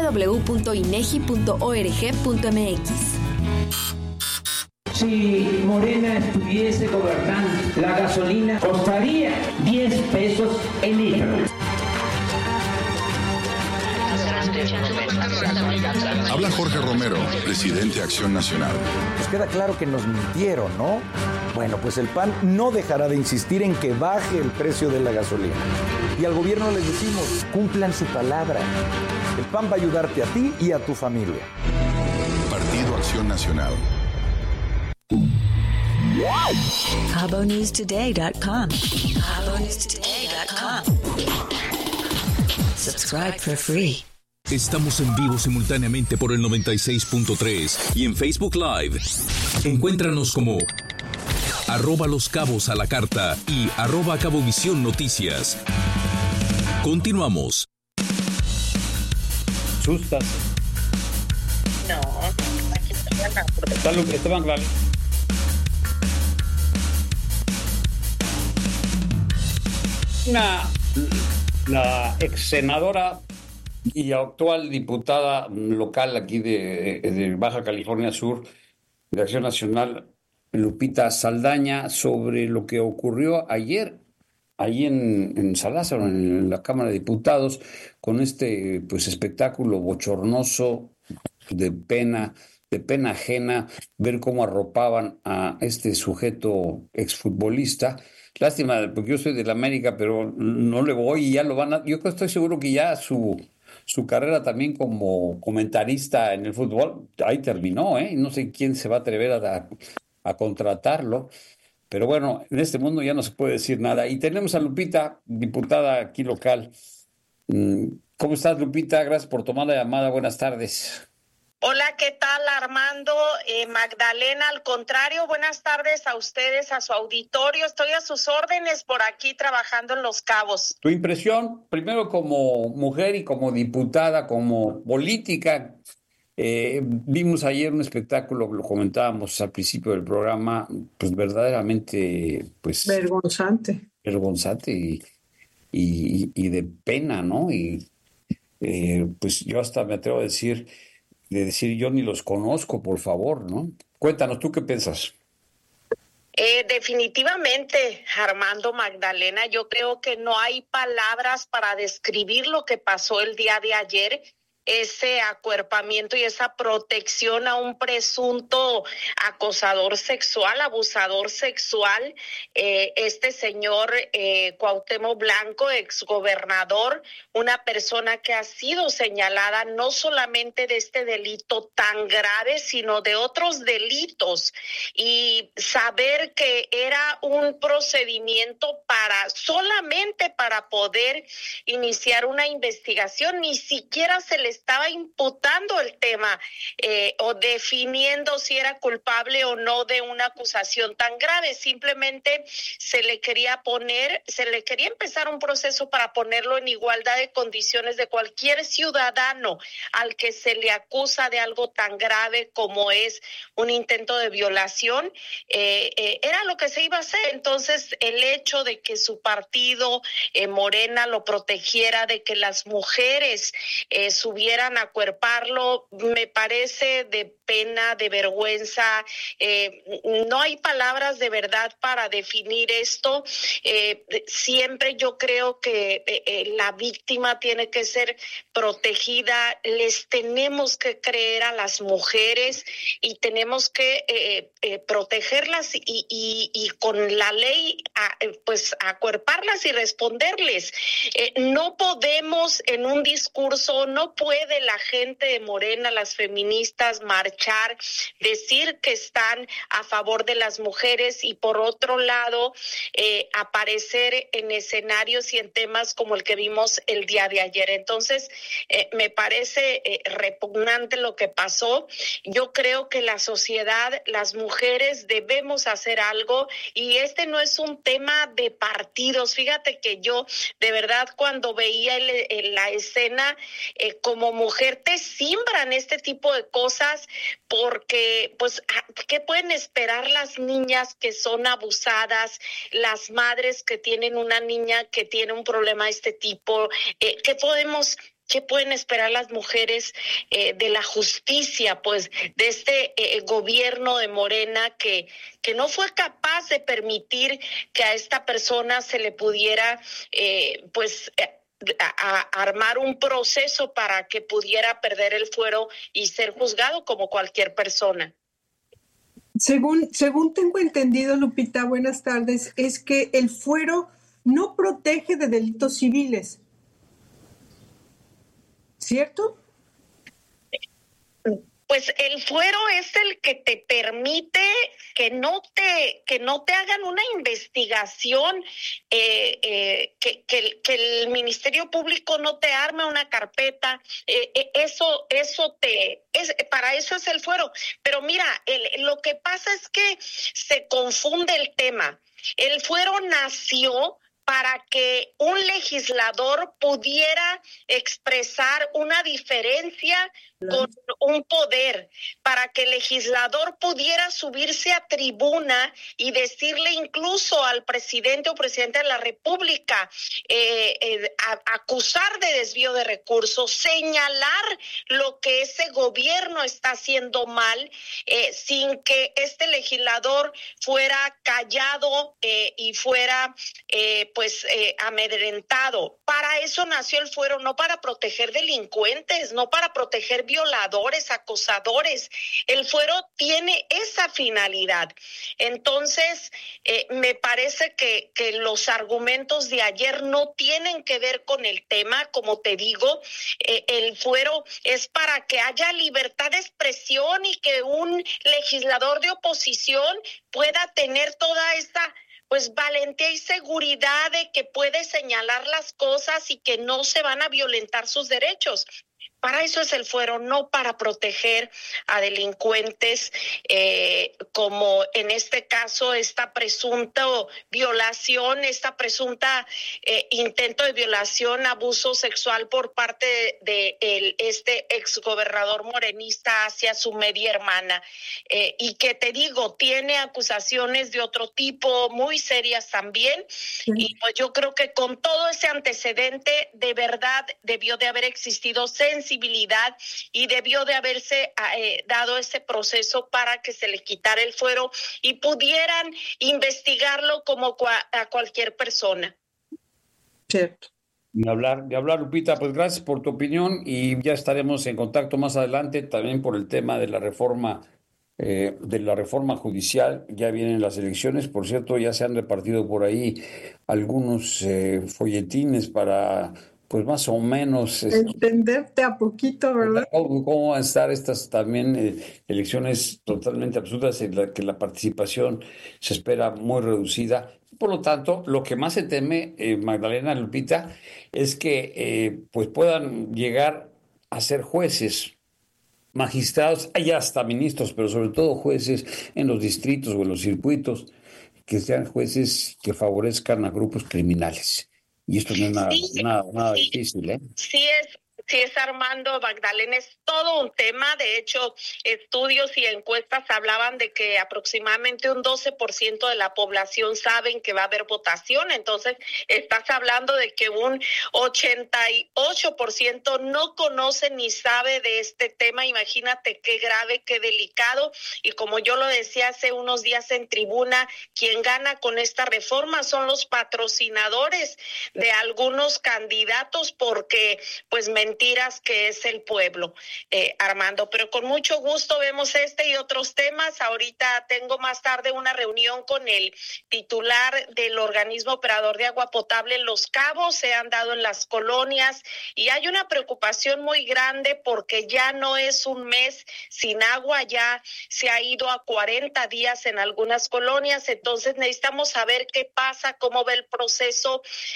www.inegi.org.mx. Si Morena estuviese gobernando, la gasolina costaría 10 pesos el litro. Habla Jorge Romero, presidente de Acción Nacional. Pues queda claro que nos mintieron, ¿no? Bueno, pues el PAN no dejará de insistir en que baje el precio de la gasolina. Y al gobierno les decimos, cumplan su palabra. El PAN va a ayudarte a ti y a tu familia. Partido Acción Nacional. CaboNewsToday.com. CaboNewsToday.com. Subscribe for free. Estamos en vivo simultáneamente por el 96.3 y en Facebook Live. Encuéntranos como @Los Cabos a la Carta y @Cabovisión Noticias. Continuamos. ¿Sustas? No, aquí Esteban Clavel. La ex senadora y actual diputada local aquí de Baja California Sur, de Acción Nacional, Lupita Saldaña, sobre lo que ocurrió ayer, ahí en Salazar, en la Cámara de Diputados, con este pues espectáculo bochornoso de pena ajena, ver cómo arropaban a este sujeto exfutbolista. Lástima, porque yo soy del América, pero no le voy y ya lo van a... Yo estoy seguro que ya su carrera también como comentarista en el fútbol, ahí terminó, ¿eh? No sé quién se va a atrever a contratarlo, pero bueno, en este mundo ya no se puede decir nada. Y tenemos a Lupita, diputada aquí local. ¿Cómo estás, Lupita? Gracias por tomar la llamada. Buenas tardes. Hola, ¿qué tal, Armando? Magdalena, al contrario, buenas tardes a ustedes, a su auditorio. Estoy a sus órdenes por aquí trabajando en Los Cabos. Tu impresión, primero como mujer y como diputada, como política. Vimos ayer un espectáculo, lo comentábamos al principio del programa, pues verdaderamente pues vergonzante y de pena, ¿no? Y pues yo hasta me atrevo a decir yo ni los conozco, por favor, ¿no? Cuéntanos, ¿tú qué piensas? Definitivamente, Armando, Magdalena, yo creo que no hay palabras para describir lo que pasó el día de ayer. Ese acuerpamiento y esa protección a un presunto acosador sexual, abusador sexual, este señor Cuauhtémoc Blanco, exgobernador, una persona que ha sido señalada no solamente de este delito tan grave, sino de otros delitos, y saber que era un procedimiento solamente para poder iniciar una investigación, ni siquiera se le estaba imputando el tema o definiendo si era culpable o no de una acusación tan grave. Simplemente se le quería empezar un proceso para ponerlo en igualdad de condiciones de cualquier ciudadano al que se le acusa de algo tan grave como es un intento de violación. Era lo que se iba a hacer. Entonces, el hecho de que su partido, Morena, lo protegiera, de que las mujeres subieran a acuerparlo, me parece de pena, de vergüenza. No hay palabras de verdad para definir esto. Siempre yo creo que la víctima tiene que ser protegida. Les tenemos que creer a las mujeres y tenemos que protegerlas y con la ley pues acuerparlas y responderles. No podemos en un discurso, no puede la gente de Morena, las feministas, marchar, decir que están a favor de las mujeres y por otro lado aparecer en escenarios y en temas como el que vimos el día de ayer. Entonces me parece repugnante lo que pasó. Yo creo que la sociedad, las mujeres debemos hacer algo y este no es un tema de partidos. Fíjate que yo de verdad cuando veía la escena como mujer te simbran este tipo de cosas porque pues ¿qué pueden esperar las niñas que son abusadas, las madres que tienen una niña que tiene un problema de este tipo? ¿Qué pueden esperar las mujeres de la justicia, pues, de este gobierno de Morena que no fue capaz de permitir que a esta persona se le pudiera, armar un proceso para que pudiera perder el fuero y ser juzgado como cualquier persona? Según tengo entendido, Lupita, buenas tardes, es que el fuero no protege de delitos civiles. ¿Cierto? Pues el fuero es el que te permite que no te hagan una investigación, que el Ministerio Público no te arme una carpeta. Para eso es el fuero. Pero mira, lo que pasa es que se confunde el tema. El fuero nació para que un legislador pudiera expresar una diferencia con un poder, para que el legislador pudiera subirse a tribuna y decirle incluso al presidente o presidente de la República, acusar de desvío de recursos, señalar lo que ese gobierno está haciendo mal, sin que este legislador fuera callado y fuera amedrentado. Para eso nació el fuero, no para proteger delincuentes, no para proteger violadores, acosadores. El fuero tiene esa finalidad. Entonces, me parece que los argumentos de ayer no tienen que ver con el tema. Como te digo, el fuero es para que haya libertad de expresión y que un legislador de oposición pueda tener toda esta valentía y seguridad de que puede señalar las cosas y que no se van a violentar sus derechos. Para eso es el fuero, no para proteger a delincuentes, como en este caso esta presunta violación, esta presunta intento de violación, abuso sexual por parte de este exgobernador morenista hacia su media hermana. Y que te digo, tiene acusaciones de otro tipo muy serias también. Sí. Y pues yo creo que con todo ese antecedente, de verdad debió de haber existido sensibilidad y debió de haberse dado ese proceso para que se le quitara el fuero y pudieran investigarlo como a cualquier persona. Cierto. De hablar, Lupita, pues gracias por tu opinión y ya estaremos en contacto más adelante también por el tema de la reforma judicial. Ya vienen las elecciones, por cierto, ya se han repartido por ahí algunos folletines para pues más o menos entenderte a poquito, ¿verdad? ¿Cómo van a estar estas también elecciones totalmente absurdas en las que la participación se espera muy reducida? Por lo tanto, lo que más se teme, Magdalena, Lupita, es que pues puedan llegar a ser jueces, magistrados, hay hasta ministros, pero sobre todo jueces en los distritos o en los circuitos, que sean jueces que favorezcan a grupos criminales. Y esto no es nada difícil, ¿eh? Sí es. Sí, es Armando, Magdalena, es todo un tema. De hecho, estudios y encuestas hablaban de que aproximadamente un 12% de la población saben que va a haber votación. Entonces, estás hablando de que un 88% no conoce ni sabe de este tema. Imagínate qué grave, qué delicado. Y como yo lo decía hace unos días en tribuna, quien gana con esta reforma son los patrocinadores de algunos candidatos, porque pues mentiras que es el pueblo, Armando. Pero con mucho gusto vemos este y otros temas. Ahorita tengo más tarde una reunión con el titular del organismo operador de agua potable en Los Cabos. Se han dado en las colonias y hay una preocupación muy grande porque ya no es un mes sin agua, ya se ha ido a 40 días en algunas colonias. Entonces necesitamos saber qué pasa, cómo va el proceso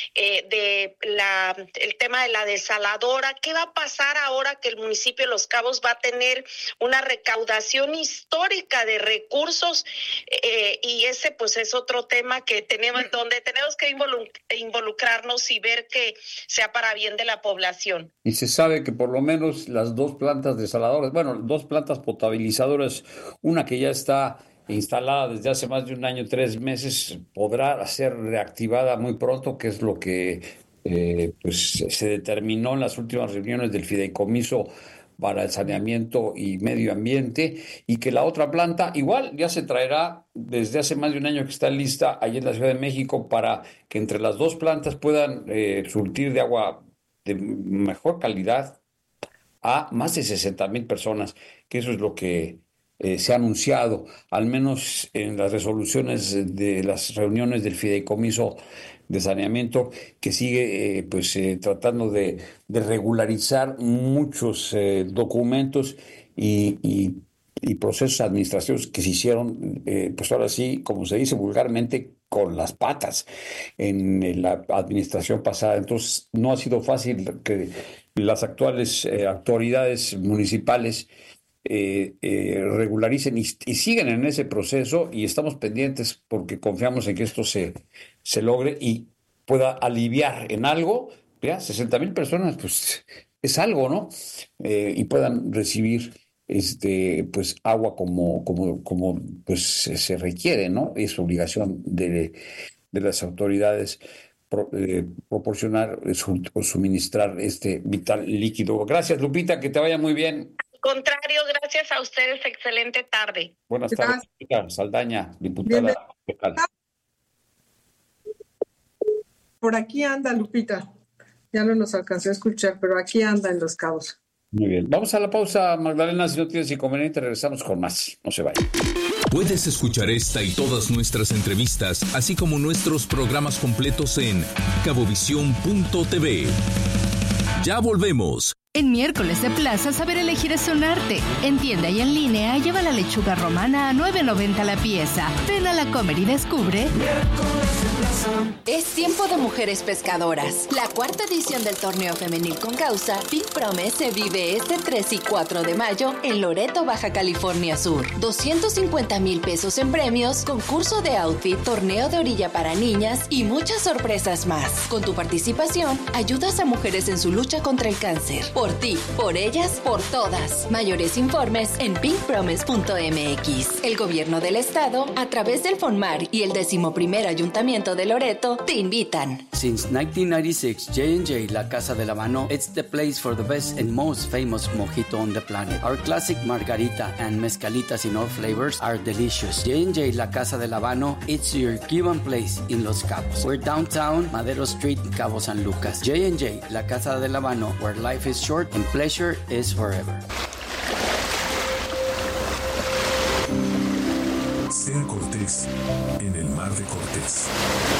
el tema de la desaladora. ¿Qué va a pasar ahora que el municipio de Los Cabos va a tener una recaudación histórica de recursos? Y ese pues es otro tema que donde tenemos que involucrarnos y ver que sea para bien de la población. Y se sabe que por lo menos las dos plantas desaladoras, dos plantas potabilizadoras, una que ya está instalada desde hace más de un año, 3 meses, podrá ser reactivada muy pronto, que es lo que pues se determinó en las últimas reuniones del Fideicomiso para el Saneamiento y Medio Ambiente, y que la otra planta igual ya se traerá desde hace más de un año que está lista allí en la Ciudad de México, para que entre las dos plantas puedan surtir de agua de mejor calidad a más de 60,000 personas, que eso es lo que se ha anunciado, al menos en las resoluciones de las reuniones del Fideicomiso de Saneamiento, que sigue tratando de regularizar muchos documentos y procesos administrativos que se hicieron, pues ahora sí, como se dice vulgarmente, con las patas en la administración pasada. Entonces no ha sido fácil que las actuales autoridades municipales regularicen y siguen en ese proceso, y estamos pendientes porque confiamos en que esto se logre y pueda aliviar en algo. Ya 60,000 personas, pues es algo, ¿no? Y puedan recibir pues agua como pues se requiere, ¿no? Es obligación de las autoridades proporcionar o suministrar este vital líquido. Gracias, Lupita, que te vaya muy bien. Contrario, gracias a ustedes, excelente tarde. Buenas tardes, Lupita Saldaña, diputada local. Por aquí anda, Lupita. Ya no nos alcancé a escuchar, pero aquí anda en Los Cabos. Muy bien. Vamos a la pausa, Magdalena, si no tienes inconveniente, regresamos con más. No se vayan. Puedes escuchar esta y todas nuestras entrevistas, así como nuestros programas completos en cabovisión.tv. Ya volvemos. En miércoles de plaza, saber elegir es un arte. En tienda y en línea, lleva la lechuga romana a $9.90 la pieza. Ven a la Comer y descubre. Es tiempo de mujeres pescadoras. La 4ª edición del torneo femenil con causa, Pink Promise, se vive este 3 y 4 de mayo en Loreto, Baja California Sur. 250,000 pesos en premios, concurso de outfit, torneo de orilla para niñas y muchas sorpresas más. Con tu participación, ayudas a mujeres en su lucha contra el cáncer. Por ti, por ellas, por todas. Mayores informes en pinkpromise.mx. El gobierno del estado, a través del FONMAR y el 11º Ayuntamiento de Loreto, te invitan. Since 1996, J&J, La Casa del Habano, it's the place for the best and most famous mojito on the planet. Our classic margarita and mezcalitas in all flavors are delicious. J&J, La Casa del Habano, it's your Cuban place in Los Cabos. We're downtown, Madero Street, Cabo San Lucas. J&J, La Casa del Habano, where life is short and pleasure is forever. Ser Cortés en el Mar de Cortés.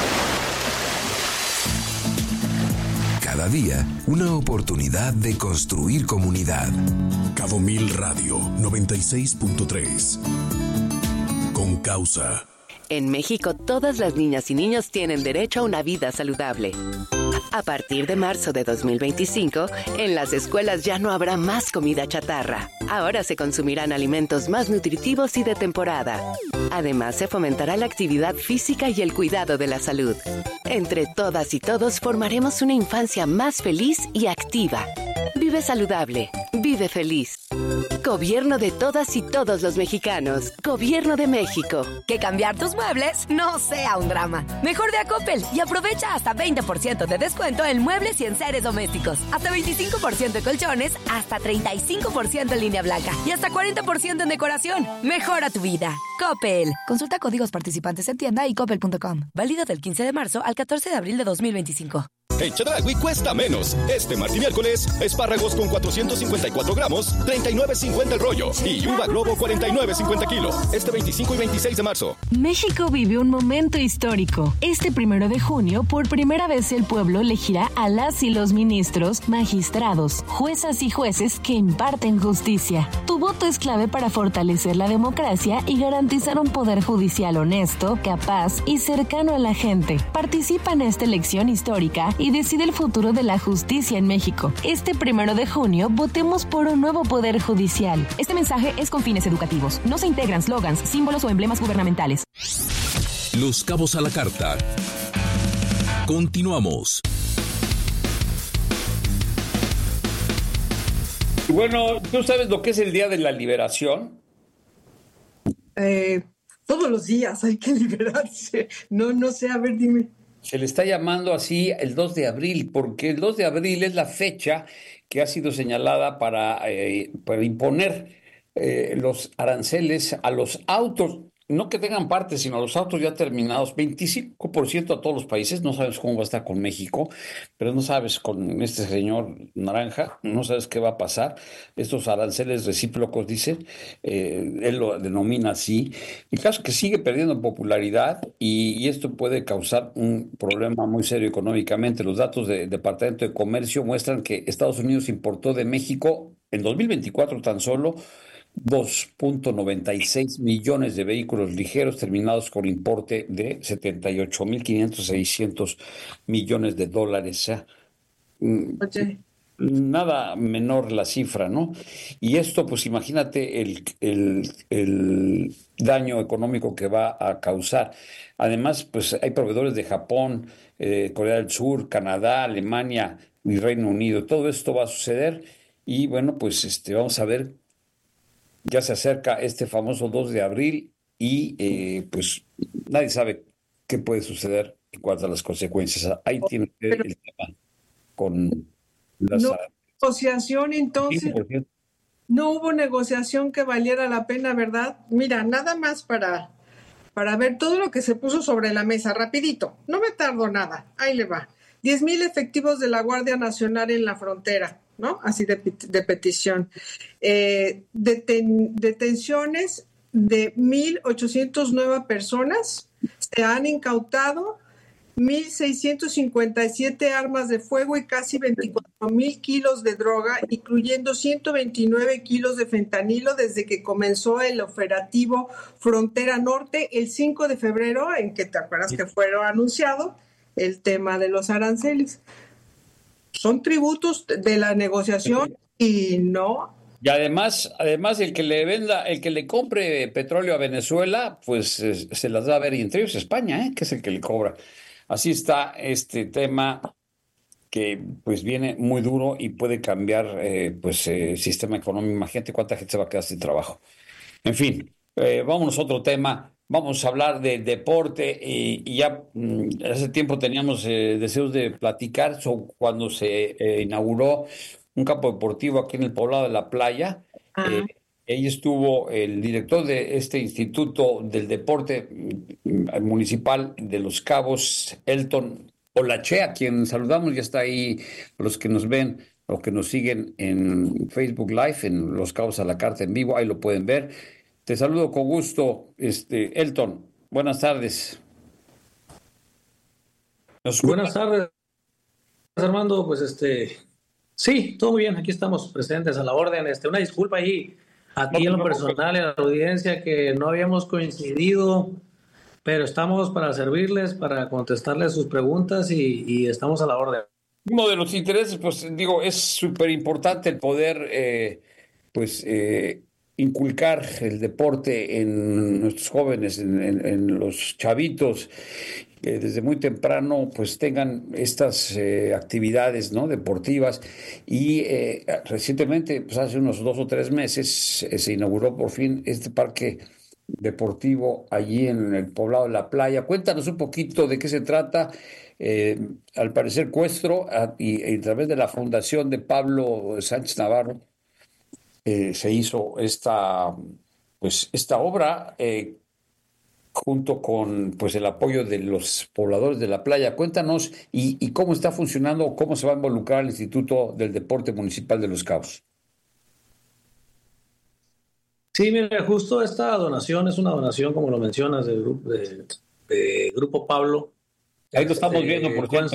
Cada día, una oportunidad de construir comunidad. Cabo Mil Radio 96.3. Con causa. En México, todas las niñas y niños tienen derecho a una vida saludable. A partir de marzo de 2025, en las escuelas ya no habrá más comida chatarra. Ahora se consumirán alimentos más nutritivos y de temporada. Además, se fomentará la actividad física y el cuidado de la salud. Entre todas y todos formaremos una infancia más feliz y activa. Vive saludable. Vive feliz. Gobierno de todas y todos los mexicanos. Gobierno de México. Que cambiar tus muebles no sea un drama. Mejor de a Coppel y aprovecha hasta 20% de descuento en muebles y enseres domésticos. Hasta 25% en colchones, hasta 35% en línea blanca y hasta 40% en decoración. Mejora tu vida. Coppel. Consulta códigos participantes en tienda y coppel.com. Válido del 15 de marzo al 14 de abril de 2025. En Chedraui cuesta menos. Este martes y miércoles, espárragos con 454 gramos, 39.50 el rollo. Y uva globo, 49.50 kilos. Este 25 y 26 de marzo. México vive un momento histórico. Este 1 de junio, por primera vez el pueblo elegirá a las y los ministros, magistrados, juezas y jueces que imparten justicia. Tu voto es clave para fortalecer la democracia y garantizar un poder judicial honesto, capaz y cercano a la gente. Participa en esta elección histórica y decide el futuro de la justicia en México. Este 1 de junio, votemos por un nuevo poder judicial. Este mensaje es con fines educativos. No se integran slogans, símbolos o emblemas gubernamentales. Los Cabos a la Carta. Continuamos. Bueno, ¿tú sabes lo que es el Día de la Liberación? Todos los días hay que liberarse. No sé, a ver, dime. Se le está llamando así el 2 de abril, porque el 2 de abril es la fecha que ha sido señalada para imponer los aranceles a los autos, no que tengan parte, sino a los autos ya terminados, 25% a todos los países. No sabes cómo va a estar con México, pero no sabes con este señor Naranja, no sabes qué va a pasar. Estos aranceles recíprocos, dice, él lo denomina así. El caso es que sigue perdiendo popularidad y esto puede causar un problema muy serio económicamente. Los datos del Departamento de Comercio muestran que Estados Unidos importó de México en 2024 tan solo 2.96 millones de vehículos ligeros terminados con importe de 78.600 millones de dólares. Oye. Nada menor la cifra, ¿no? Y esto, pues imagínate el daño económico que va a causar. Además, pues hay proveedores de Japón, Corea del Sur, Canadá, Alemania y Reino Unido. Todo esto va a suceder y bueno, pues vamos a ver. Ya se acerca este famoso 2 de abril y pues nadie sabe qué puede suceder en cuanto a las consecuencias. Ahí tiene el tema con las... Negociación, entonces, 5%. No hubo negociación que valiera la pena, ¿verdad? Mira, nada más para ver todo lo que se puso sobre la mesa, rapidito. No me tardo nada, ahí le va. 10,000 efectivos de la Guardia Nacional en la frontera, ¿no? Así de petición. Detenciones de 1,809 personas. Se han incautado 1,657 armas de fuego y casi 24,000 kilos de droga, incluyendo 129 kilos de fentanilo desde que comenzó el operativo Frontera Norte el 5 de febrero, en que te acuerdas que fueron anunciado el tema de los aranceles. Son tributos de la negociación y no. Y además el que le compre petróleo a Venezuela, pues se las va a ver, y entre ellos España, que es el que le cobra. Así está este tema que pues viene muy duro y puede cambiar el sistema económico. Imagínate cuánta gente se va a quedar sin trabajo. En fin, vámonos a otro tema. Vamos a hablar de deporte y ya hace tiempo teníamos deseos de platicar sobre cuando se inauguró un campo deportivo aquí en el Poblado de la Playa. Ahí estuvo el director de este Instituto del Deporte Municipal de Los Cabos, Elton Olache, a quien saludamos. Ya está ahí los que nos ven o que nos siguen en Facebook Live, en Los Cabos a la Carta en vivo, ahí lo pueden ver. Te saludo con gusto, Elton. Buenas tardes. Buenas tardes, Armando. Pues sí, todo muy bien. Aquí estamos presentes a la orden. Una disculpa ahí a ti en lo personal, en la audiencia, que no habíamos coincidido, pero estamos para servirles, para contestarles sus preguntas y estamos a la orden. Uno de los intereses, pues digo, es súper importante el poder, inculcar el deporte en nuestros jóvenes, en los chavitos, que desde muy temprano pues tengan estas actividades, ¿no?, deportivas. Y recientemente, pues hace unos 2 o 3 meses, se inauguró por fin este parque deportivo allí en el poblado de La Playa. Cuéntanos un poquito de qué se trata. Al parecer Cuestro y a través de la fundación de Pablo Sánchez Navarro se hizo esta obra junto con pues el apoyo de los pobladores de La Playa. Cuéntanos y cómo está funcionando, cómo se va a involucrar el Instituto del Deporte Municipal de Los Cabos. Sí, mira, justo esta donación es una donación, como lo mencionas, del Grupo Pablo. Ahí lo estamos viendo, por cierto.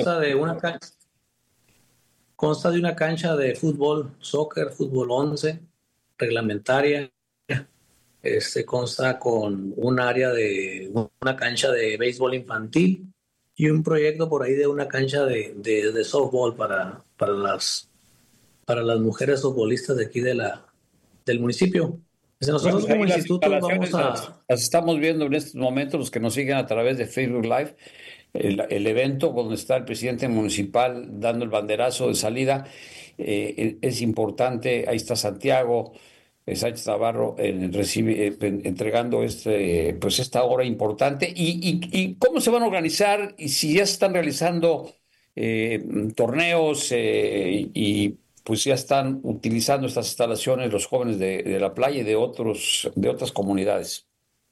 Consta de una cancha de fútbol, soccer, fútbol 11, reglamentaria. Consta con un área de una cancha de béisbol infantil y un proyecto por ahí de una cancha de softball para las mujeres futbolistas de aquí del municipio. Nosotros como instituto vamos las estamos viendo en estos momentos, los que nos siguen a través de Facebook Live, el evento donde está el presidente municipal dando el banderazo de salida. Es importante, ahí está Santiago Sánchez Navarro entregando esta obra importante. ¿Y cómo se van a organizar? Y si ya se están realizando torneos y pues ya están utilizando estas instalaciones los jóvenes de La Playa y de otras comunidades.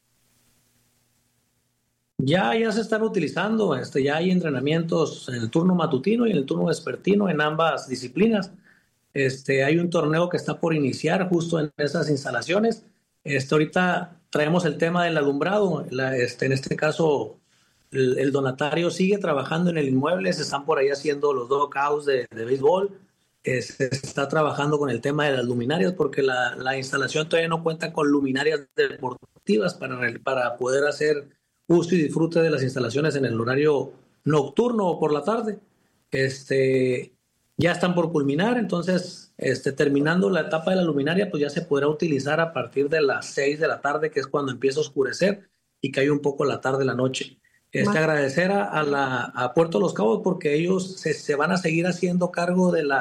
Ya se están utilizando, ya hay entrenamientos en el turno matutino y en el turno vespertino en ambas disciplinas. Hay un torneo que está por iniciar justo en esas instalaciones. Ahorita traemos el tema del alumbrado. En este caso, el donatario sigue trabajando en el inmueble. Se están por ahí haciendo los dogouts de béisbol. Se está trabajando con el tema de las luminarias porque la instalación todavía no cuenta con luminarias deportivas para poder hacer uso y disfrute de las instalaciones en el horario nocturno o por la tarde. Ya están por culminar, entonces terminando la etapa de la luminaria, pues ya se podrá utilizar a partir de las 6 de la tarde, que es cuando empieza a oscurecer y cae un poco la tarde, la noche. Agradecer a Puerto Los Cabos porque ellos se van a seguir haciendo cargo de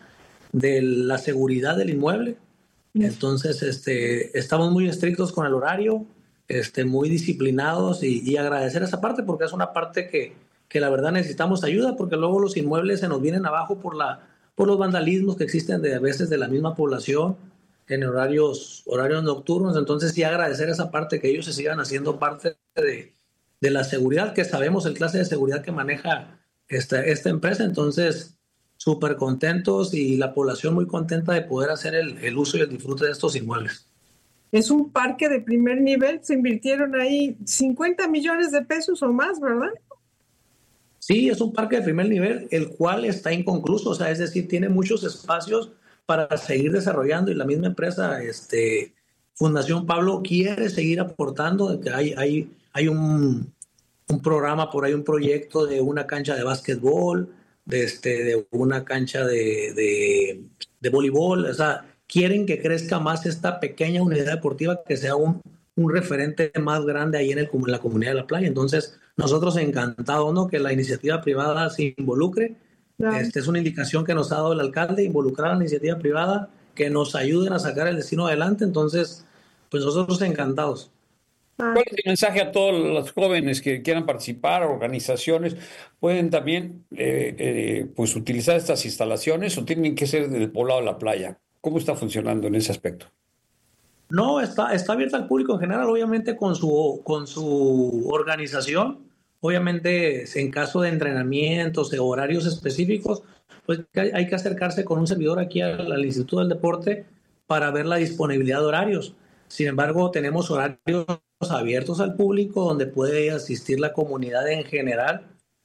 la seguridad del inmueble. Entonces estamos muy estrictos con el horario, muy disciplinados y agradecer esa parte porque es una parte que la verdad necesitamos ayuda porque luego los inmuebles se nos vienen abajo por los vandalismos que existen a veces de la misma población en horarios nocturnos. Entonces sí agradecer esa parte, que ellos se sigan haciendo parte de la seguridad, que sabemos el clase de seguridad que maneja esta empresa. Entonces súper contentos y la población muy contenta de poder hacer el uso y el disfrute de estos inmuebles. Es un parque de primer nivel, se invirtieron ahí 50 millones de pesos o más, ¿verdad? Sí, es un parque de primer nivel, el cual está inconcluso, es decir, tiene muchos espacios para seguir desarrollando y la misma empresa, Fundación Pablo, quiere seguir aportando. Hay un programa por ahí, un proyecto de una cancha de básquetbol, de una cancha de voleibol, quieren que crezca más esta pequeña unidad deportiva, que sea un referente más grande ahí en la comunidad de La Playa. Entonces, nosotros encantados, ¿no?, que la iniciativa privada se involucre. Claro. Es una indicación que nos ha dado el alcalde, involucrar a la iniciativa privada, que nos ayuden a sacar el destino adelante. Entonces, pues nosotros encantados. ¿Cuál es el mensaje a todos los jóvenes que quieran participar, organizaciones? ¿Pueden también pues utilizar estas instalaciones o tienen que ser del poblado de La Playa? ¿Cómo está funcionando en ese aspecto? No, está abierta al público en general, obviamente con su organización. Obviamente, en caso de entrenamientos, de horarios específicos, pues hay que acercarse con un servidor aquí al Instituto del Deporte para ver la disponibilidad de horarios. Sin embargo, tenemos horarios abiertos al público donde puede asistir la comunidad en general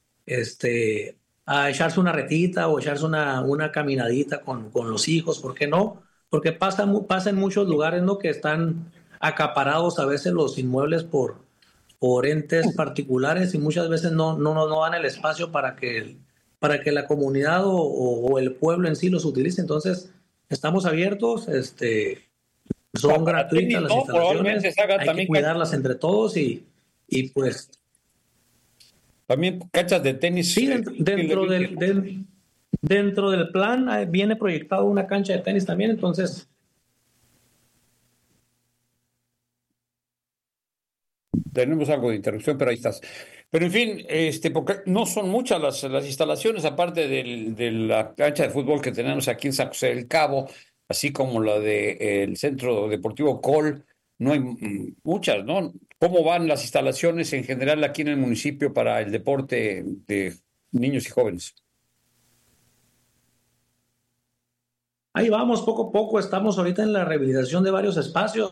a echarse una retita o echarse una caminadita con los hijos, ¿por qué no? Porque pasa en muchos lugares, ¿no?, que están acaparados a veces los inmuebles por entes particulares y muchas veces no dan el espacio para que la comunidad o el pueblo en sí los utilice. Entonces, estamos abiertos. son gratuitas las instalaciones, hay que cuidarlas entre todos y pues... También canchas de tenis. Sí, dentro del plan viene proyectado una cancha de tenis también, entonces... Tenemos algo de interrupción, pero ahí estás. Pero en fin, porque no son muchas las instalaciones, aparte de la cancha de fútbol que tenemos aquí en San José del Cabo, así como la del Centro Deportivo Col, no hay muchas, ¿no? ¿Cómo van las instalaciones en general aquí en el municipio para el deporte de niños y jóvenes? Ahí vamos, poco a poco. Estamos ahorita en la rehabilitación de varios espacios.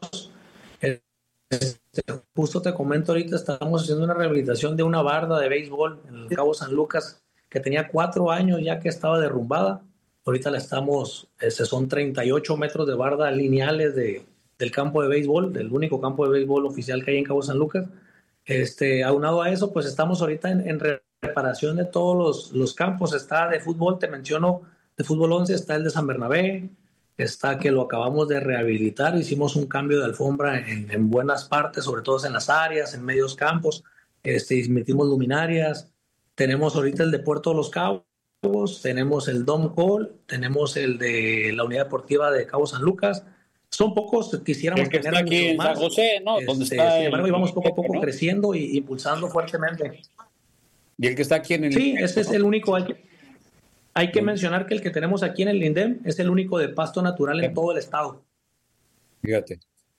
Justo te comento, ahorita estamos haciendo una rehabilitación de una barda de béisbol en el Cabo San Lucas que tenía 4 años ya que estaba derrumbada. Ahorita la estamos, son 38 metros de barda lineales del campo de béisbol, del único campo de béisbol oficial que hay en Cabo San Lucas. Aunado a eso, pues estamos ahorita en reparación de todos los campos. Está de fútbol, te menciono, de fútbol 11, está el de San Bernabé, está que lo acabamos de rehabilitar, hicimos un cambio de alfombra en buenas partes, sobre todo en las áreas, en medios campos, metimos luminarias, tenemos ahorita el de Puerto de los Cabos, tenemos el Dome Hall, tenemos el de la Unidad Deportiva de Cabo San Lucas, son pocos, quisiéramos que tener está aquí en San José, ¿no? Donde está sin embargo, íbamos poco a poco, ¿no?, creciendo y impulsando fuertemente. Y el que está aquí en el... Sí, ese es el único. Hay que mencionar que el que tenemos aquí en el Lindem es el único de pasto natural en todo el estado. Fíjate.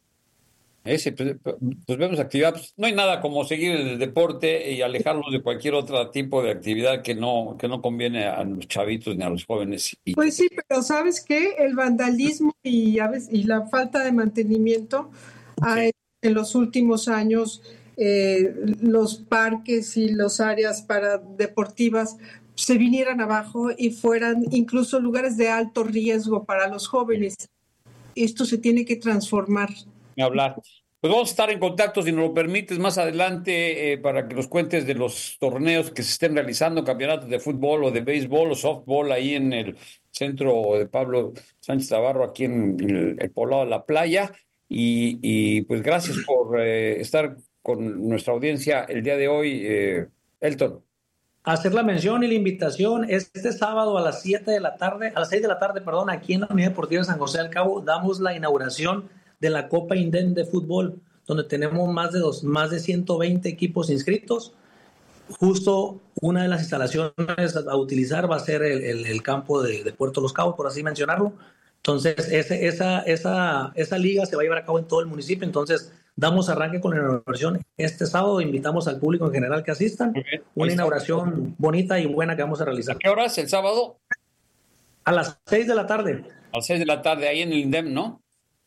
Pues vemos actividad. Pues no hay nada como seguir el deporte y alejarnos de cualquier otro tipo de actividad que no conviene a los chavitos ni a los jóvenes. Pues sí, pero ¿sabes qué? El vandalismo y la falta de mantenimiento en los últimos años, los parques y las áreas deportivas se vinieran abajo y fueran incluso lugares de alto riesgo para los jóvenes. Esto se tiene que transformar. Hablar. Pues vamos a estar en contacto, si nos lo permites, más adelante para que nos cuentes de los torneos que se estén realizando, campeonatos de fútbol o de béisbol o softball ahí en el centro de Pablo Sánchez Navarro, aquí en el poblado de La Playa. Y pues gracias por estar con nuestra audiencia el día de hoy, Elton. Hacer la mención y la invitación este sábado a las 6 de la tarde, aquí en la Unidad Deportiva de San José del Cabo, damos la inauguración de la Copa Indem de fútbol, donde tenemos más de 120 equipos inscritos. Justo una de las instalaciones a utilizar va a ser el campo de Puerto Los Cabos, por así mencionarlo. Entonces, esa liga se va a llevar a cabo en todo el municipio. Entonces, damos arranque con la inauguración este sábado. Invitamos al público en general que asistan. Una inauguración bonita y buena que vamos a realizar. ¿A qué horas el sábado? A las 6 de la tarde. A las 6 de la tarde, ahí en el INDEM, ¿no?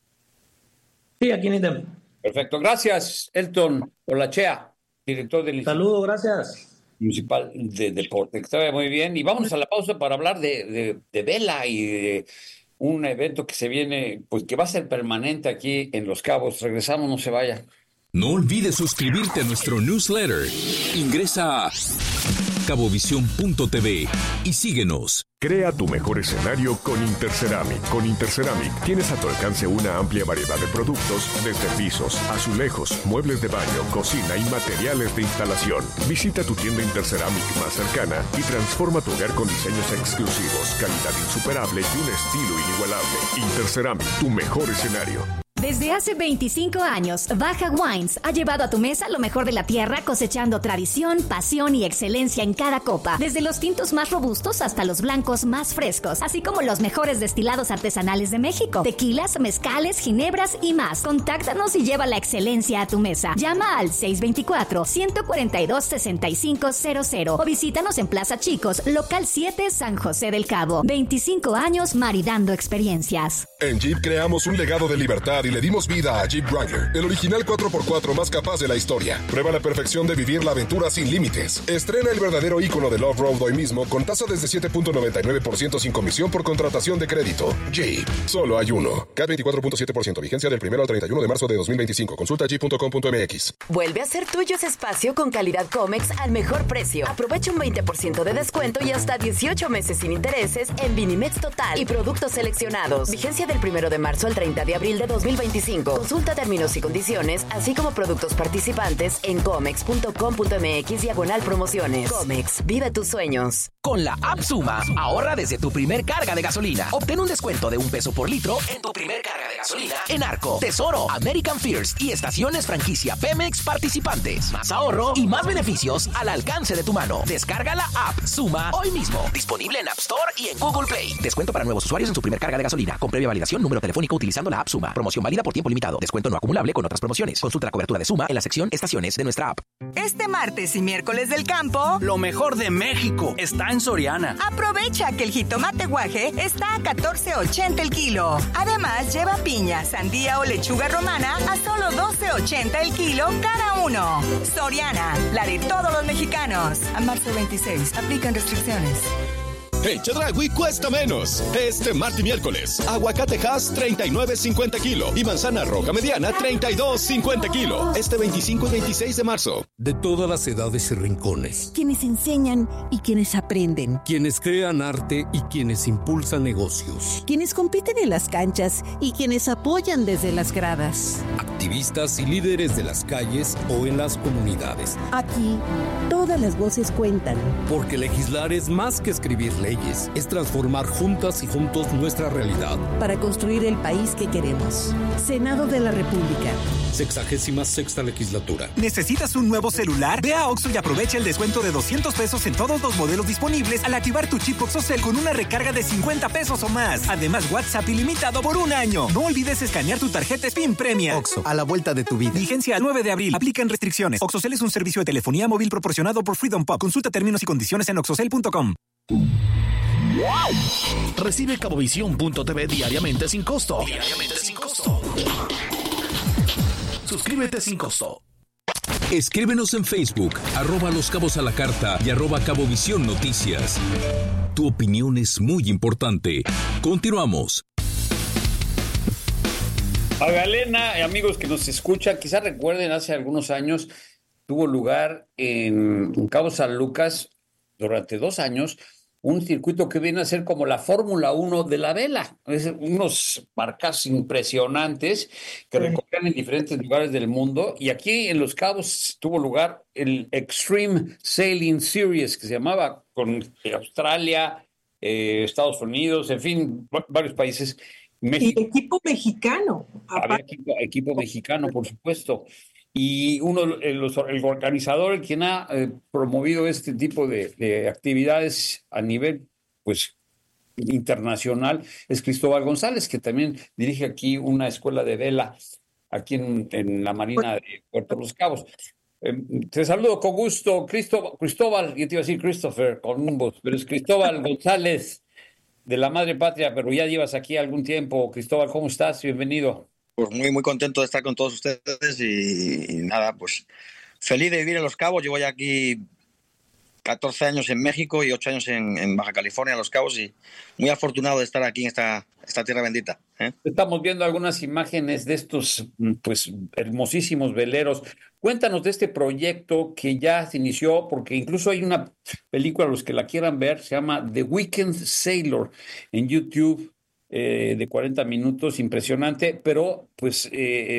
Sí, aquí en INDEM. Perfecto. Gracias, Elton Olachea, director del Saludo, gracias. Municipal de Deporte. Que está muy bien. Y vamos a la pausa para hablar de vela y de un evento que se viene, pues que va a ser permanente aquí en Los Cabos. Regresamos, no se vaya. No olvides suscribirte a nuestro newsletter. Ingresa a cabovisión.tv y síguenos. Crea tu mejor escenario con Interceramic. Con Interceramic tienes a tu alcance una amplia variedad de productos, desde pisos, azulejos, muebles de baño, cocina y materiales de instalación. Visita tu tienda Interceramic más cercana y transforma tu hogar con diseños exclusivos, calidad insuperable y un estilo inigualable. Interceramic, tu mejor escenario. Desde hace 25 años, Baja Wines ha llevado a tu mesa lo mejor de la tierra, cosechando tradición, pasión y excelencia en cada copa. Desde los tintos más robustos hasta los blancos más frescos, así como los mejores destilados artesanales de México, tequilas, mezcales, ginebras y más. Contáctanos y lleva la excelencia a tu mesa. Llama al 624-142-6500 o visítanos en Plaza Chicos, local 7, San José del Cabo. 25 años maridando experiencias. En Jeep creamos un legado de libertad y le dimos vida a Jeep Wrangler, el original 4x4 más capaz de la historia. Prueba la perfección de vivir la aventura sin límites. Estrena el verdadero ícono del off-road hoy mismo con tasa desde 7.99% sin comisión por contratación de crédito. Jeep, solo hay uno. CAT 24.7%, vigencia del 1 al 31 de marzo de 2025. Consulta jeep.com.mx. Vuelve a ser tuyo ese espacio con calidad Comex al mejor precio. Aprovecha un 20% de descuento y hasta 18 meses sin intereses en Vinimex Total y productos seleccionados. Vigencia del 1 de marzo al 30 de abril de 2025. 2025. Consulta términos y condiciones, así como productos participantes en comex.com.mx/promociones. Comex, vive tus sueños. Con la app Suma, ahorra desde tu primer carga de gasolina. Obtén un descuento de $1 por litro en tu primer carga de gasolina en Arco, Tesoro, American First y estaciones franquicia Pemex participantes. Más ahorro y más beneficios al alcance de tu mano. Descarga la app Suma hoy mismo. Disponible en App Store y en Google Play. Descuento para nuevos usuarios en su primer carga de gasolina. Con previa validación, número telefónico utilizando la app Suma. Promoción válida por tiempo limitado. Descuento no acumulable con otras promociones. Consulta la cobertura de Suma en la sección Estaciones de nuestra app. Este martes y miércoles del campo, lo mejor de México está en Soriana. Aprovecha que el jitomate guaje está a $14.80 el kilo. Además, lleva piña, sandía o lechuga romana a solo $12.80 el kilo cada uno. Soriana, la de todos los mexicanos. A marzo 26, aplican restricciones. En Chedraui cuesta menos. Este martes y miércoles, aguacate Hass 39.50 kilo y manzana roja mediana 32.50 kilo. Este 25 y 26 de marzo. De todas las edades y rincones. Quienes enseñan y quienes aprenden. Quienes crean arte y quienes impulsan negocios. Quienes compiten en las canchas y quienes apoyan desde las gradas. Activistas y líderes de las calles o en las comunidades. Aquí, todas las voces cuentan. Porque legislar es más que escribir leyes, es transformar juntas y juntos nuestra realidad. Para construir el país que queremos. Senado de la República. 66ª legislatura. ¿Necesitas un nuevo celular? Ve a Oxxo y aprovecha el descuento de $200 en todos los modelos disponibles al activar tu chip OxxoCell con una recarga de $50 o más. Además, WhatsApp ilimitado por 1 año. No olvides escanear tu tarjeta Spin Premia. Oxxo, a la vuelta de tu vida. Vigencia al 9 de abril. Aplican restricciones. OxxoCell es un servicio de telefonía móvil proporcionado por Freedom Pop. Consulta términos y condiciones en oxxocell.com. Recibe Cabovisión.tv diariamente sin costo. Suscríbete sin costo. Escríbenos en Facebook, @Los Cabos a la Carta y @Cabovisión Noticias. Tu opinión es muy importante. Continuamos. Magdalena, amigos que nos escuchan, quizás recuerden, hace algunos años tuvo lugar en Cabo San Lucas durante 2 años un circuito que viene a ser como la Fórmula 1 de la vela. Es unos marcas impresionantes que recorren en diferentes lugares del mundo. Y aquí en Los Cabos tuvo lugar el Extreme Sailing Series, que se llamaba, con Australia, Estados Unidos, en fin, varios países. México. Y equipo mexicano. Había equipo mexicano, por supuesto. Y el organizador, quien ha promovido este tipo de actividades a nivel pues internacional, es Cristóbal González, que también dirige aquí una escuela de vela aquí en la Marina de Puerto Los Cabos. Te saludo con gusto, Cristóbal, yo te iba a decir Christopher Columbus, pero es Cristóbal González de la Madre Patria, pero ya llevas aquí algún tiempo. Cristóbal, ¿cómo estás? Bienvenido. Pues muy contento de estar con todos ustedes y nada, pues feliz de vivir en Los Cabos. Llevo ya aquí 14 años en México y 8 años en Baja California, en Los Cabos, y muy afortunado de estar aquí en esta tierra bendita. Estamos viendo algunas imágenes de estos pues hermosísimos veleros. Cuéntanos de este proyecto que ya se inició, porque incluso hay una película, los que la quieran ver, se llama The Weekend Sailor en YouTube. De 40 minutos, impresionante, pero pues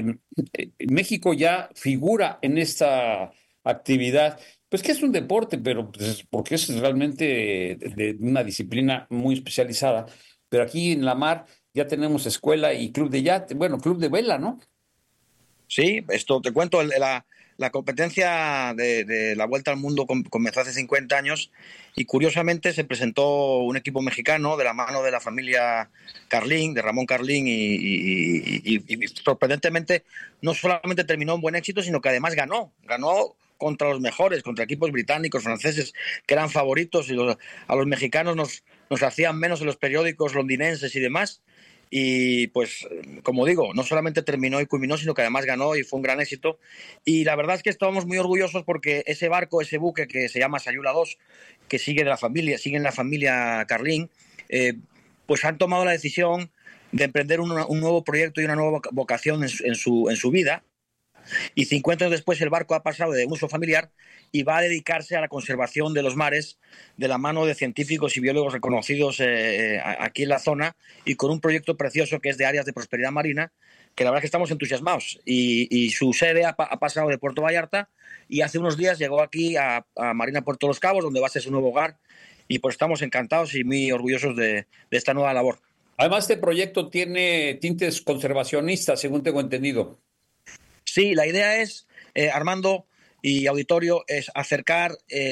México ya figura en esta actividad, pues que es un deporte, pero pues, porque es realmente de una disciplina muy especializada, pero aquí en la mar ya tenemos escuela y club de yate, bueno, club de vela, ¿no? Sí, esto te cuento, la competencia de la Vuelta al Mundo comenzó hace 50 años y curiosamente se presentó un equipo mexicano de la mano de la familia Carlín, de Ramón Carlín, y sorprendentemente no solamente terminó en buen éxito, sino que además ganó contra los mejores, contra equipos británicos, franceses, que eran favoritos, y a los mexicanos nos hacían menos en los periódicos londinenses y demás. Y pues, como digo, no solamente terminó y culminó, sino que además ganó y fue un gran éxito. Y la verdad es que estábamos muy orgullosos porque ese buque que se llama Sayula 2, que sigue en la familia Carlín, pues han tomado la decisión de emprender un nuevo proyecto y una nueva vocación en su vida. Y 50 años después el barco ha pasado de uso familiar y va a dedicarse a la conservación de los mares de la mano de científicos y biólogos reconocidos aquí en la zona, y con un proyecto precioso que es de áreas de prosperidad marina, que la verdad es que estamos entusiasmados. Y su sede ha pasado de Puerto Vallarta y hace unos días llegó aquí a Marina Puerto Los Cabos, donde va a ser su nuevo hogar, y pues estamos encantados y muy orgullosos de esta nueva labor. Además, este proyecto tiene tintes conservacionistas, según tengo entendido. Sí, la idea es, Armando y auditorio, es acercar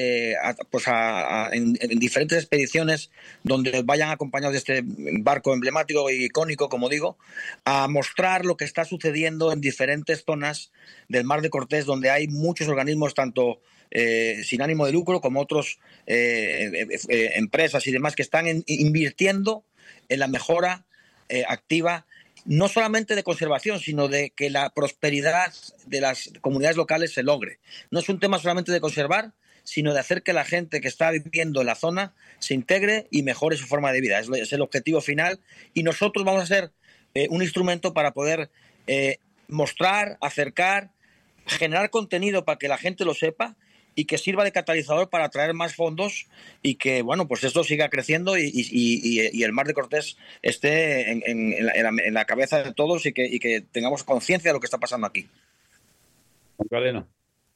en diferentes expediciones donde vayan acompañados de este barco emblemático e icónico, como digo, a mostrar lo que está sucediendo en diferentes zonas del Mar de Cortés, donde hay muchos organismos, tanto sin ánimo de lucro como otros empresas y demás, que están invirtiendo en la mejora activa, no solamente de conservación, sino de que la prosperidad de las comunidades locales se logre. No es un tema solamente de conservar, sino de hacer que la gente que está viviendo en la zona se integre y mejore su forma de vida. Es el objetivo final, y nosotros vamos a ser un instrumento para poder mostrar, acercar, generar contenido para que la gente lo sepa y que sirva de catalizador para atraer más fondos y que, bueno, pues esto siga creciendo y el Mar de Cortés esté en la cabeza de todos y que tengamos conciencia de lo que está pasando aquí. Magdalena.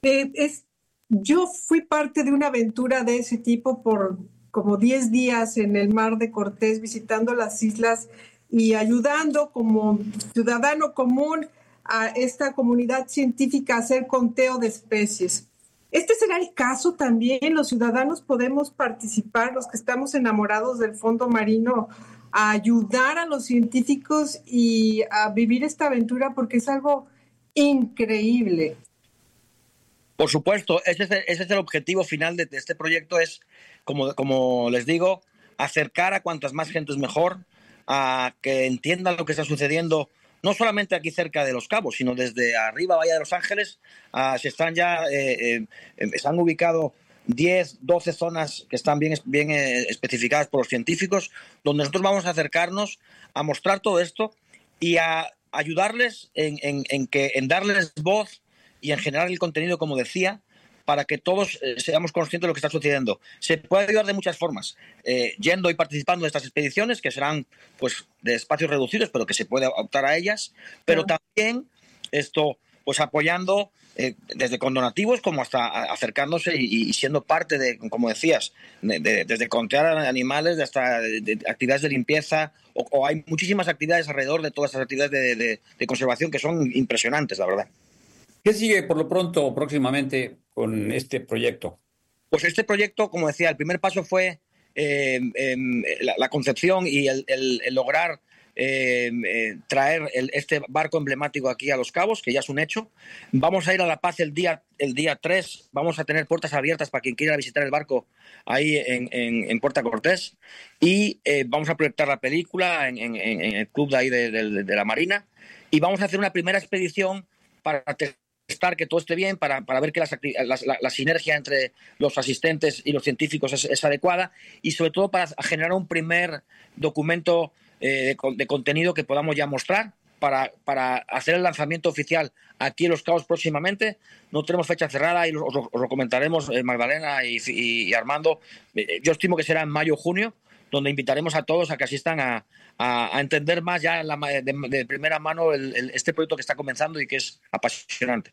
Yo fui parte de una aventura de ese tipo por como 10 días en el Mar de Cortés, visitando las islas y ayudando como ciudadano común a esta comunidad científica a hacer conteo de especies. Este será el caso también. Los ciudadanos podemos participar, los que estamos enamorados del fondo marino, a ayudar a los científicos y a vivir esta aventura, porque es algo increíble. Por supuesto, ese es el objetivo final de este proyecto, es, como les digo, acercar a cuantas más gente es mejor, a que entiendan lo que está sucediendo, no solamente aquí cerca de Los Cabos, sino desde arriba, Bahía de Los Ángeles. Se han ubicado 10, 12 zonas que están bien especificadas por los científicos, donde nosotros vamos a acercarnos a mostrar todo esto y a ayudarles en darles voz y en generar el contenido, como decía, para que todos seamos conscientes de lo que está sucediendo. Se puede ayudar de muchas formas, yendo y participando de estas expediciones, que serán pues de espacios reducidos, pero que se puede optar a ellas, pero también pues apoyando desde con donativos como hasta acercándose y siendo parte de, como decías, desde contear animales hasta de actividades de limpieza, o hay muchísimas actividades alrededor de todas estas actividades de conservación que son impresionantes, la verdad. ¿Qué sigue por lo pronto próximamente con este proyecto? Pues este proyecto, como decía, el primer paso fue la concepción y el lograr traer este barco emblemático aquí a Los Cabos, que ya es un hecho. Vamos a ir a La Paz el día 3, vamos a tener puertas abiertas para quien quiera visitar el barco ahí en Puerto Cortés, y vamos a proyectar la película en el club de ahí de la Marina, y vamos a hacer una primera expedición para testar que todo esté bien, para ver que la sinergia entre los asistentes y los científicos es adecuada, y sobre todo para generar un primer documento de contenido que podamos ya mostrar para hacer el lanzamiento oficial aquí en Los Cabos próximamente. No tenemos fecha cerrada y os lo comentaremos, Magdalena y Armando. Yo estimo que será en mayo o junio, donde invitaremos a todos a que asistan a entender más ya de primera mano este proyecto que está comenzando y que es apasionante.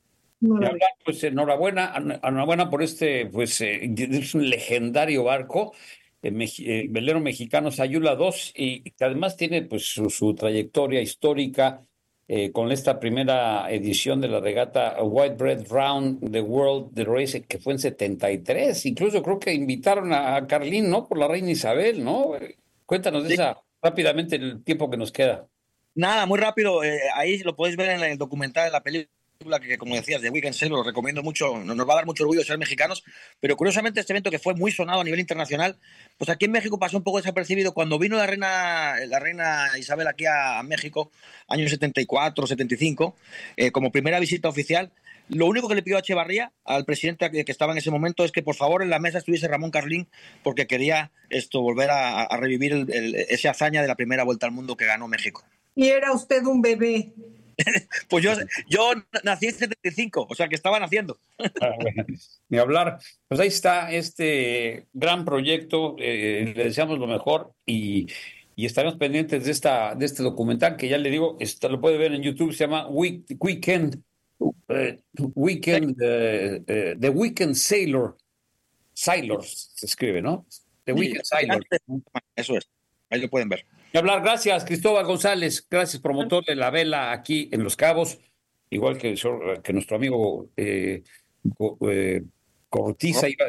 Pues enhorabuena por este, pues es un legendario barco, velero mexicano Sayula 2, y que además tiene pues su trayectoria histórica con esta primera edición de la regata White Bread Round the World the Race, que fue en 73. Incluso creo que invitaron a Carlín, ¿no? Por la reina Isabel, ¿no? Cuéntanos de esa rápidamente, el tiempo que nos queda. Nada, muy rápido. Ahí lo podéis ver en el documental, en la película, que como decías, de Weekend Sail, lo recomiendo mucho. Nos va a dar mucho orgullo ser mexicanos, pero curiosamente este evento, que fue muy sonado a nivel internacional, pues aquí en México pasó un poco desapercibido. Cuando vino la reina Isabel aquí a México, años 74, 75, como primera visita oficial, lo único que le pidió a Echevarría, al presidente que estaba en ese momento, es que por favor en la mesa estuviese Ramón Carlín, porque quería volver a revivir esa hazaña de la primera vuelta al mundo que ganó México. Y era usted un bebé. Pues yo nací en 75, o sea que estaba naciendo. Bueno, ni hablar. Pues ahí está este gran proyecto, le deseamos lo mejor y y estaremos pendientes de este documental que ya le digo, lo puede ver en YouTube, se llama The Weekend Sailors se escribe, ¿no? The Weekend Sailors. Eso es, ahí lo pueden ver. Y hablar, gracias Cristóbal González, gracias promotor de la vela aquí en Los Cabos, igual que nuestro amigo Cortiza,